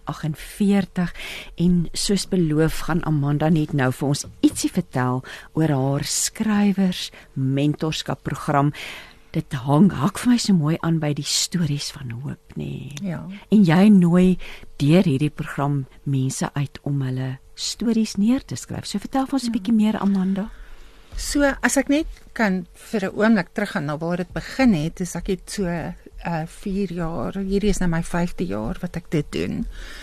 1048 en soos beloof gaan Amanda net nou vir ons ietsie vertel oor haar skrywers mentorskapprogram. Dit hak vir my so mooi aan by die Stories van Hoop, nee. Ja. En jy nooi deur hierdie program mense uit om hulle stories neer te skryf. So vertel vir ons 'n bietjie meer, Amanda. So, as ek net kan vir 'n oomblik teruggaan na waar dit begin het, is ek het so 4 jaar, hierdie is nou my 5de jaar wat ek dit doen.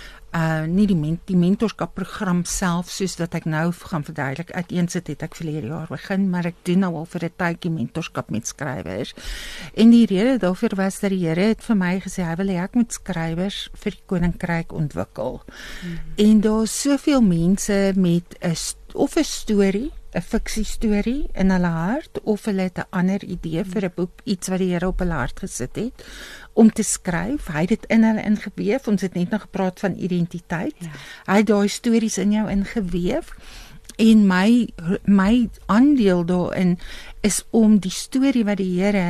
Nie die mentorskapprogram self, soos wat ek nou gaan verduidelik, uiteensit het ek verlede jaar begin, maar ek doen nou al vir 'n tydjie mentorskap met skrywers. En die rede daarvoor was dat die Here het vir my gesê, hy wil hê ek moet skrywers vir die koninkryk ontwikkel. En daar's soveel mense met 'n storie, 'n fiksiestorie in hulle hart, of hulle het 'n ander idee vir 'n boek, iets wat die Here op hulle hart gesit het om te skryf. Hy het dit in hulle ingeweef. Ons het net nog gepraat van identiteit. Ja. Hy het daai stories in jou ingeweef. En my aandeel daarin is om die storie wat die Here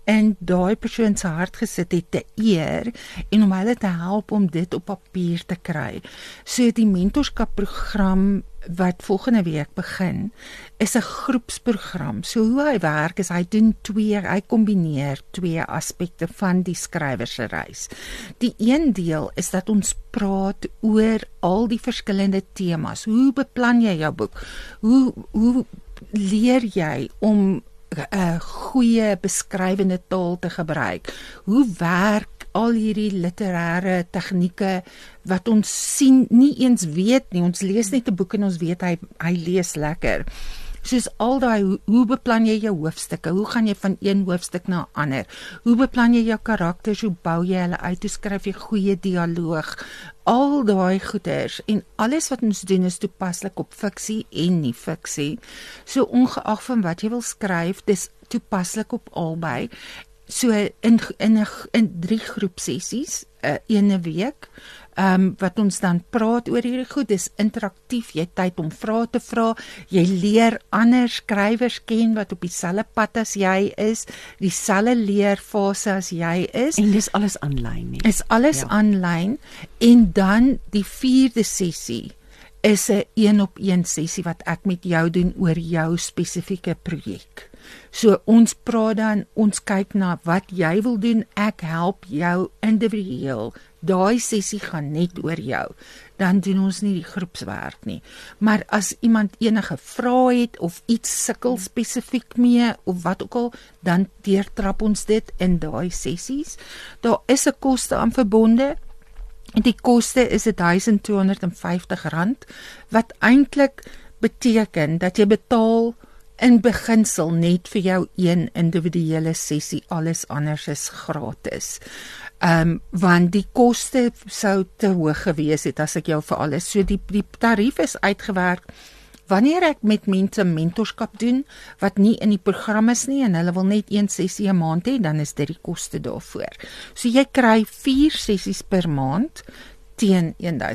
in daai persoon se hart gesit het te eer en om hulle te help om dit op papier te kry. So die mentorskapprogram wat volgende week begin, is 'n groepsprogram. So hoe hy werk is, hy kombineer twee aspekte van die skrywer se reis. Die een deel is dat ons praat oor al die verskillende temas. Hoe beplan jy jou boek? Hoe leer jy om 'n goeie beskrywende taal te gebruik? Hoe werk al hierdie literêre tegnieke wat ons sien nie eens weet nie. Ons lees net 'n boek en ons weet hy lees lekker. Soos al daai, hoe beplan jy jou hoofstukke? Hoe gaan jy van een hoofstuk na 'n ander? Hoe beplan jy jou karakters? Hoe bou jy hulle uit? Hoe skryf jy goeie dialoog? Al daai goeders en alles wat ons doen is toepaslik op fiksie en nie fiksie. So ongeag van wat jy wil skryf, dis toepaslik op albei. So in 3 groepsessies, 'n week, wat ons dan praat oor hierdie goed, dis interaktief, jy het tyd om vrae te vra, jy leer ander skrywers ken wat op dieselfde pad as jy is, dieselfde leerfase as jy is. En dis alles aanlyn nie. Is alles aanlyn en dan die 4de sessie is 'n 1-op-1 sessie wat ek met jou doen oor jou spesifieke projek. So ons praat dan, ons kyk na wat jy wil doen, ek help jou individueel. Daai sessie gaan net oor jou. Dan doen ons nie die groepswerk nie. Maar as iemand enige vrae het of iets sukkel spesifiek mee of wat ook al, dan deurtrap ons dit in daai sessies. Daar is 'n koste aan verbonde. En die koste is R1250, wat eintlik beteken dat jy betaal in beginsel net vir jou een individuele sessie, alles anders is gratis. Want die koste sou te hoog gewees het as ek jou vir alles. So die tarief is uitgewerk. Wanneer ek met mense mentorskap doen, wat nie in die program is nie, en hulle wil net 1 sessie 'n maand hê, dan is dit die koste daarvoor. So jy kry 4 sessies per maand, teen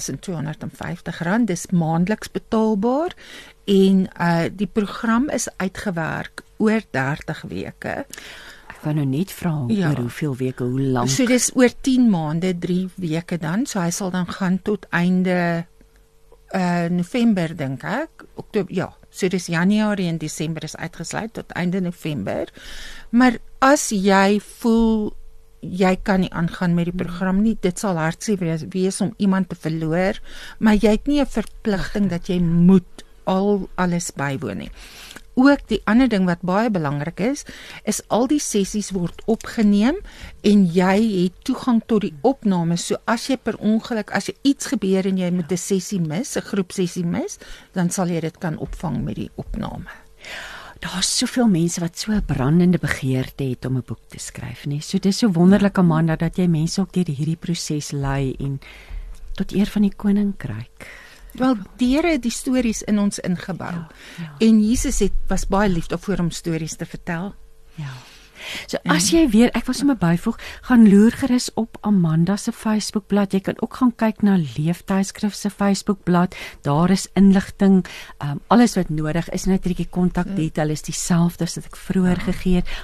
R1250, dis maandeliks betaalbaar, en die program is uitgewerk oor 30 weke. Ek wou nou net vra oor hoeveel weke, hoe lank? So dis oor 10 maande, 3 weke dan, so hy sal dan gaan tot einde November, dink ek, Oktober, ja, so dis Januarie en Desember is uitgesluit tot einde November, maar as jy voel, jy kan nie aangaan met die program nie, dit sal hartseer wees om iemand te verloor, maar jy het nie 'n verpligting dat jy moet alles bywoon nie. Ook die ander ding wat baie belangrik is al die sessies word opgeneem en jy het toegang tot die opname. So as jy per ongeluk, as jy iets gebeur en jy moet 'n sessie mis, 'n groepsessie mis, dan sal jy dit kan opvang met die opname. Daar's soveel mense wat so 'n brandende begeerte het om 'n boek te skryf, nee. So dis so wonderlik, Amanda, dat jy mense ook deur hierdie proses lei en tot eer van die koninkryk. Wel, die Here het die stories in ons ingebou. En Jesus was baie lief daarvoor om stories te vertel. Ja. So as jy weer, ek wil sommer byvoeg, gaan loer gerus op Amanda se Facebookblad. Jy kan ook gaan kyk na Leeftydskrif se Facebookblad. Daar is inligting, alles wat nodig is. Natuurlik die kontakdetail is dieselfde as wat ek vroeër gegee het.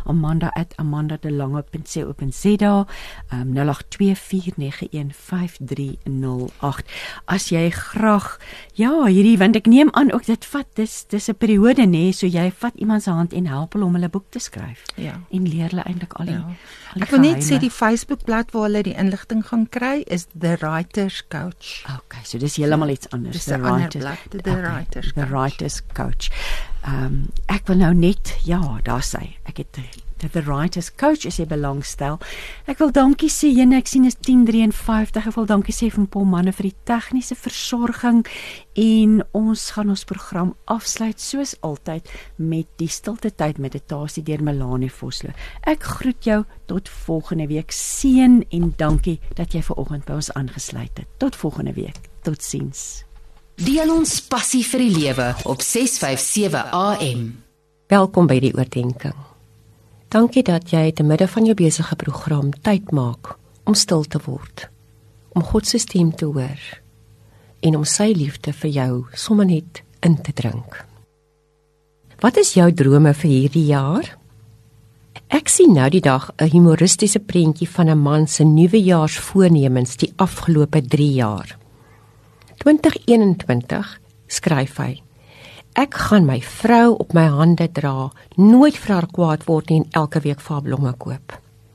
amanda@amandadelange.co.za, 0824915308. As jy graag, hierdie, want ek neem aan ook dit vat, dis 'n periode, nee, so jy vat iemand se hand en help hulle om hulle boek te skryf. Ja. En leer hulle eintlik al die Ek wil net sê die Facebookblad waar hulle die inligting gaan kry is The Writers Coach. Okay, so dis heeltemal iets anders. Dis 'n ander blad, The Writers Coach. Ek wil nou net, daar sê, ek het The Writers Coach as jy belangstel. Ek wil dankie sê, ek sien is 10:53, ek wil dankie sê van Paul Manne vir die tegniese versorging, en ons gaan ons program afsluit soos altyd met die stilte tyd meditasie deur Melanie Vosloo. Ek groet jou tot volgende week. Seën en dankie dat jy vanoggend by ons aangesluit het. Tot volgende week. Totsiens. Deel ons passie vir die lewe op 657 AM. Welkom by die oordeenking. Dankie dat jy te midde van jou besige program tyd maak om stil te word, om God se stem te hoor en om sy liefde vir jou sommer net in te drink. Wat is jou drome vir hierdie jaar? Ek sien nou die dag 'n humoristiese prentjie van 'n man se nuwejaarsvoornemens die afgelope 3 jaar. 2021 skryf hy: Ek gaan my vrou op my hande dra, nooit vir haar kwaad word nie en elke week vir haar blomme koop.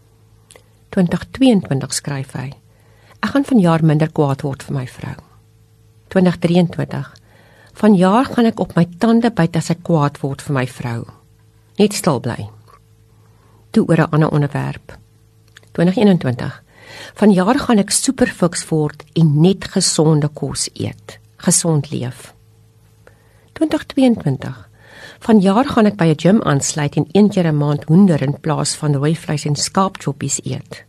2022 skryf hy: Ek gaan vanjaar minder kwaad word vir my vrou. 2023: Vanjaar gaan ek op my tande byt as ek kwaad word vir my vrou. Net stil bly. Toe oor 'n ander onderwerp. 2021: Vanjaar gaan ek superfiks word en net gesonde kos eet. Gesond leef. 2022: Vanjaar gaan ek by 'n gym aansluit en 1 keer 'n maand hoender in plaas van rooi vleis en skaapchoppies eet.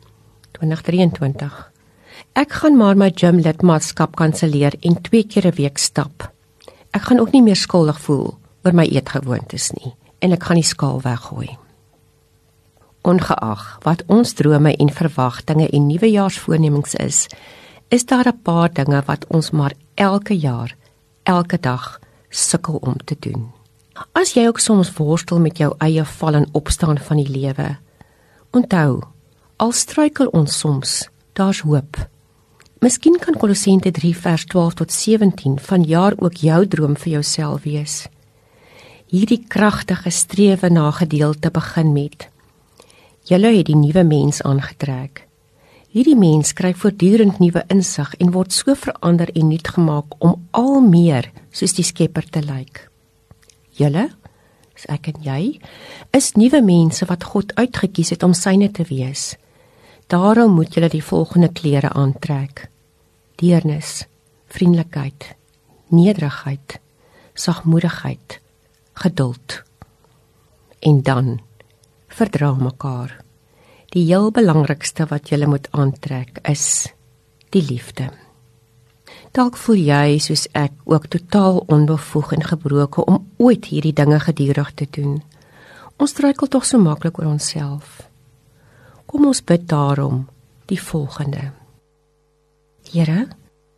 2023: Ek gaan maar my gym lidmaatskap kanselleer en 2 keer 'n week stap. Ek gaan ook nie meer skuldig voel oor my eetgewoontes nie en ek gaan die skaal weggooi. Ongeag wat ons drome en verwagtinge en nuwejaarsvoornemens is daar 'n paar dinge wat ons maar elke jaar, elke dag sukkel om te doen. As jy ook soms worstel met jou eie val en opstaan van die lewe, onthou, al struikel ons soms, daar's hoop. Miskien kan Kolossente 3 vers 12 tot 17 vanjaar ook jou droom vir jouself wees. Hierdie kragtige strewe na gedeelte begin met: Julle het die nuwe mens aangetrek. Hierdie mens kry voortdurend nuwe insig en word so verander en nuut gemaak om al meer soos die Skepper te lyk. Julle, dis ek en jy, is nuwe mense wat God uitgekies het om syne te wees. Daarom moet julle die volgende klere aantrek: deernis, vriendelikheid, nederigheid, sagmoedigheid, geduld. En dan verdra mekaar. Die heel belangrikste wat julle moet aantrek is die liefde. Dalk voel jy soos ek ook totaal onbevoeg en gebroken om ooit hierdie dinge gedurig te doen. Ons struikel tog so maklik oor onsself. Kom ons bid daarom die volgende: Here,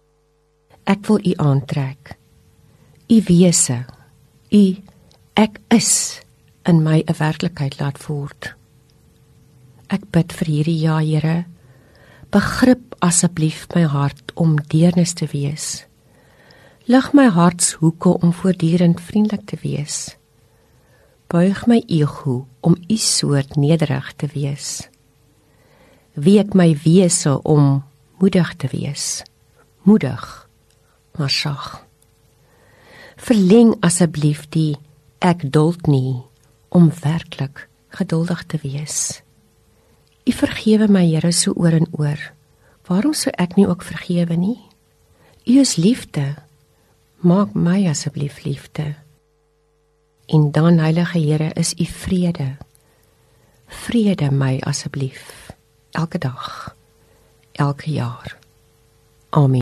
ek wil U aantrek. U wese, U ek is in my 'n werklikheid laat word. Ek bid vir hierdie jaar, Here, begrip asseblief my hart om deernis te wees. Lig my hartshoeke om voortdurend vriendelik te wees. Buig my ego om U soort nederig te wees. Week my wese om moedig te wees. Moedig, maar sag. Verleng asseblief die ek duld nie om werklik geduldig te wees. U vergewe my, Here, so oor en oor. Waarom sou ek nie ook vergewe nie? U is liefde. Maak my asseblief liefde. En dan, Heilige Here, is U vrede. Vrede my asseblief. Elke dag, elke jaar. Amen.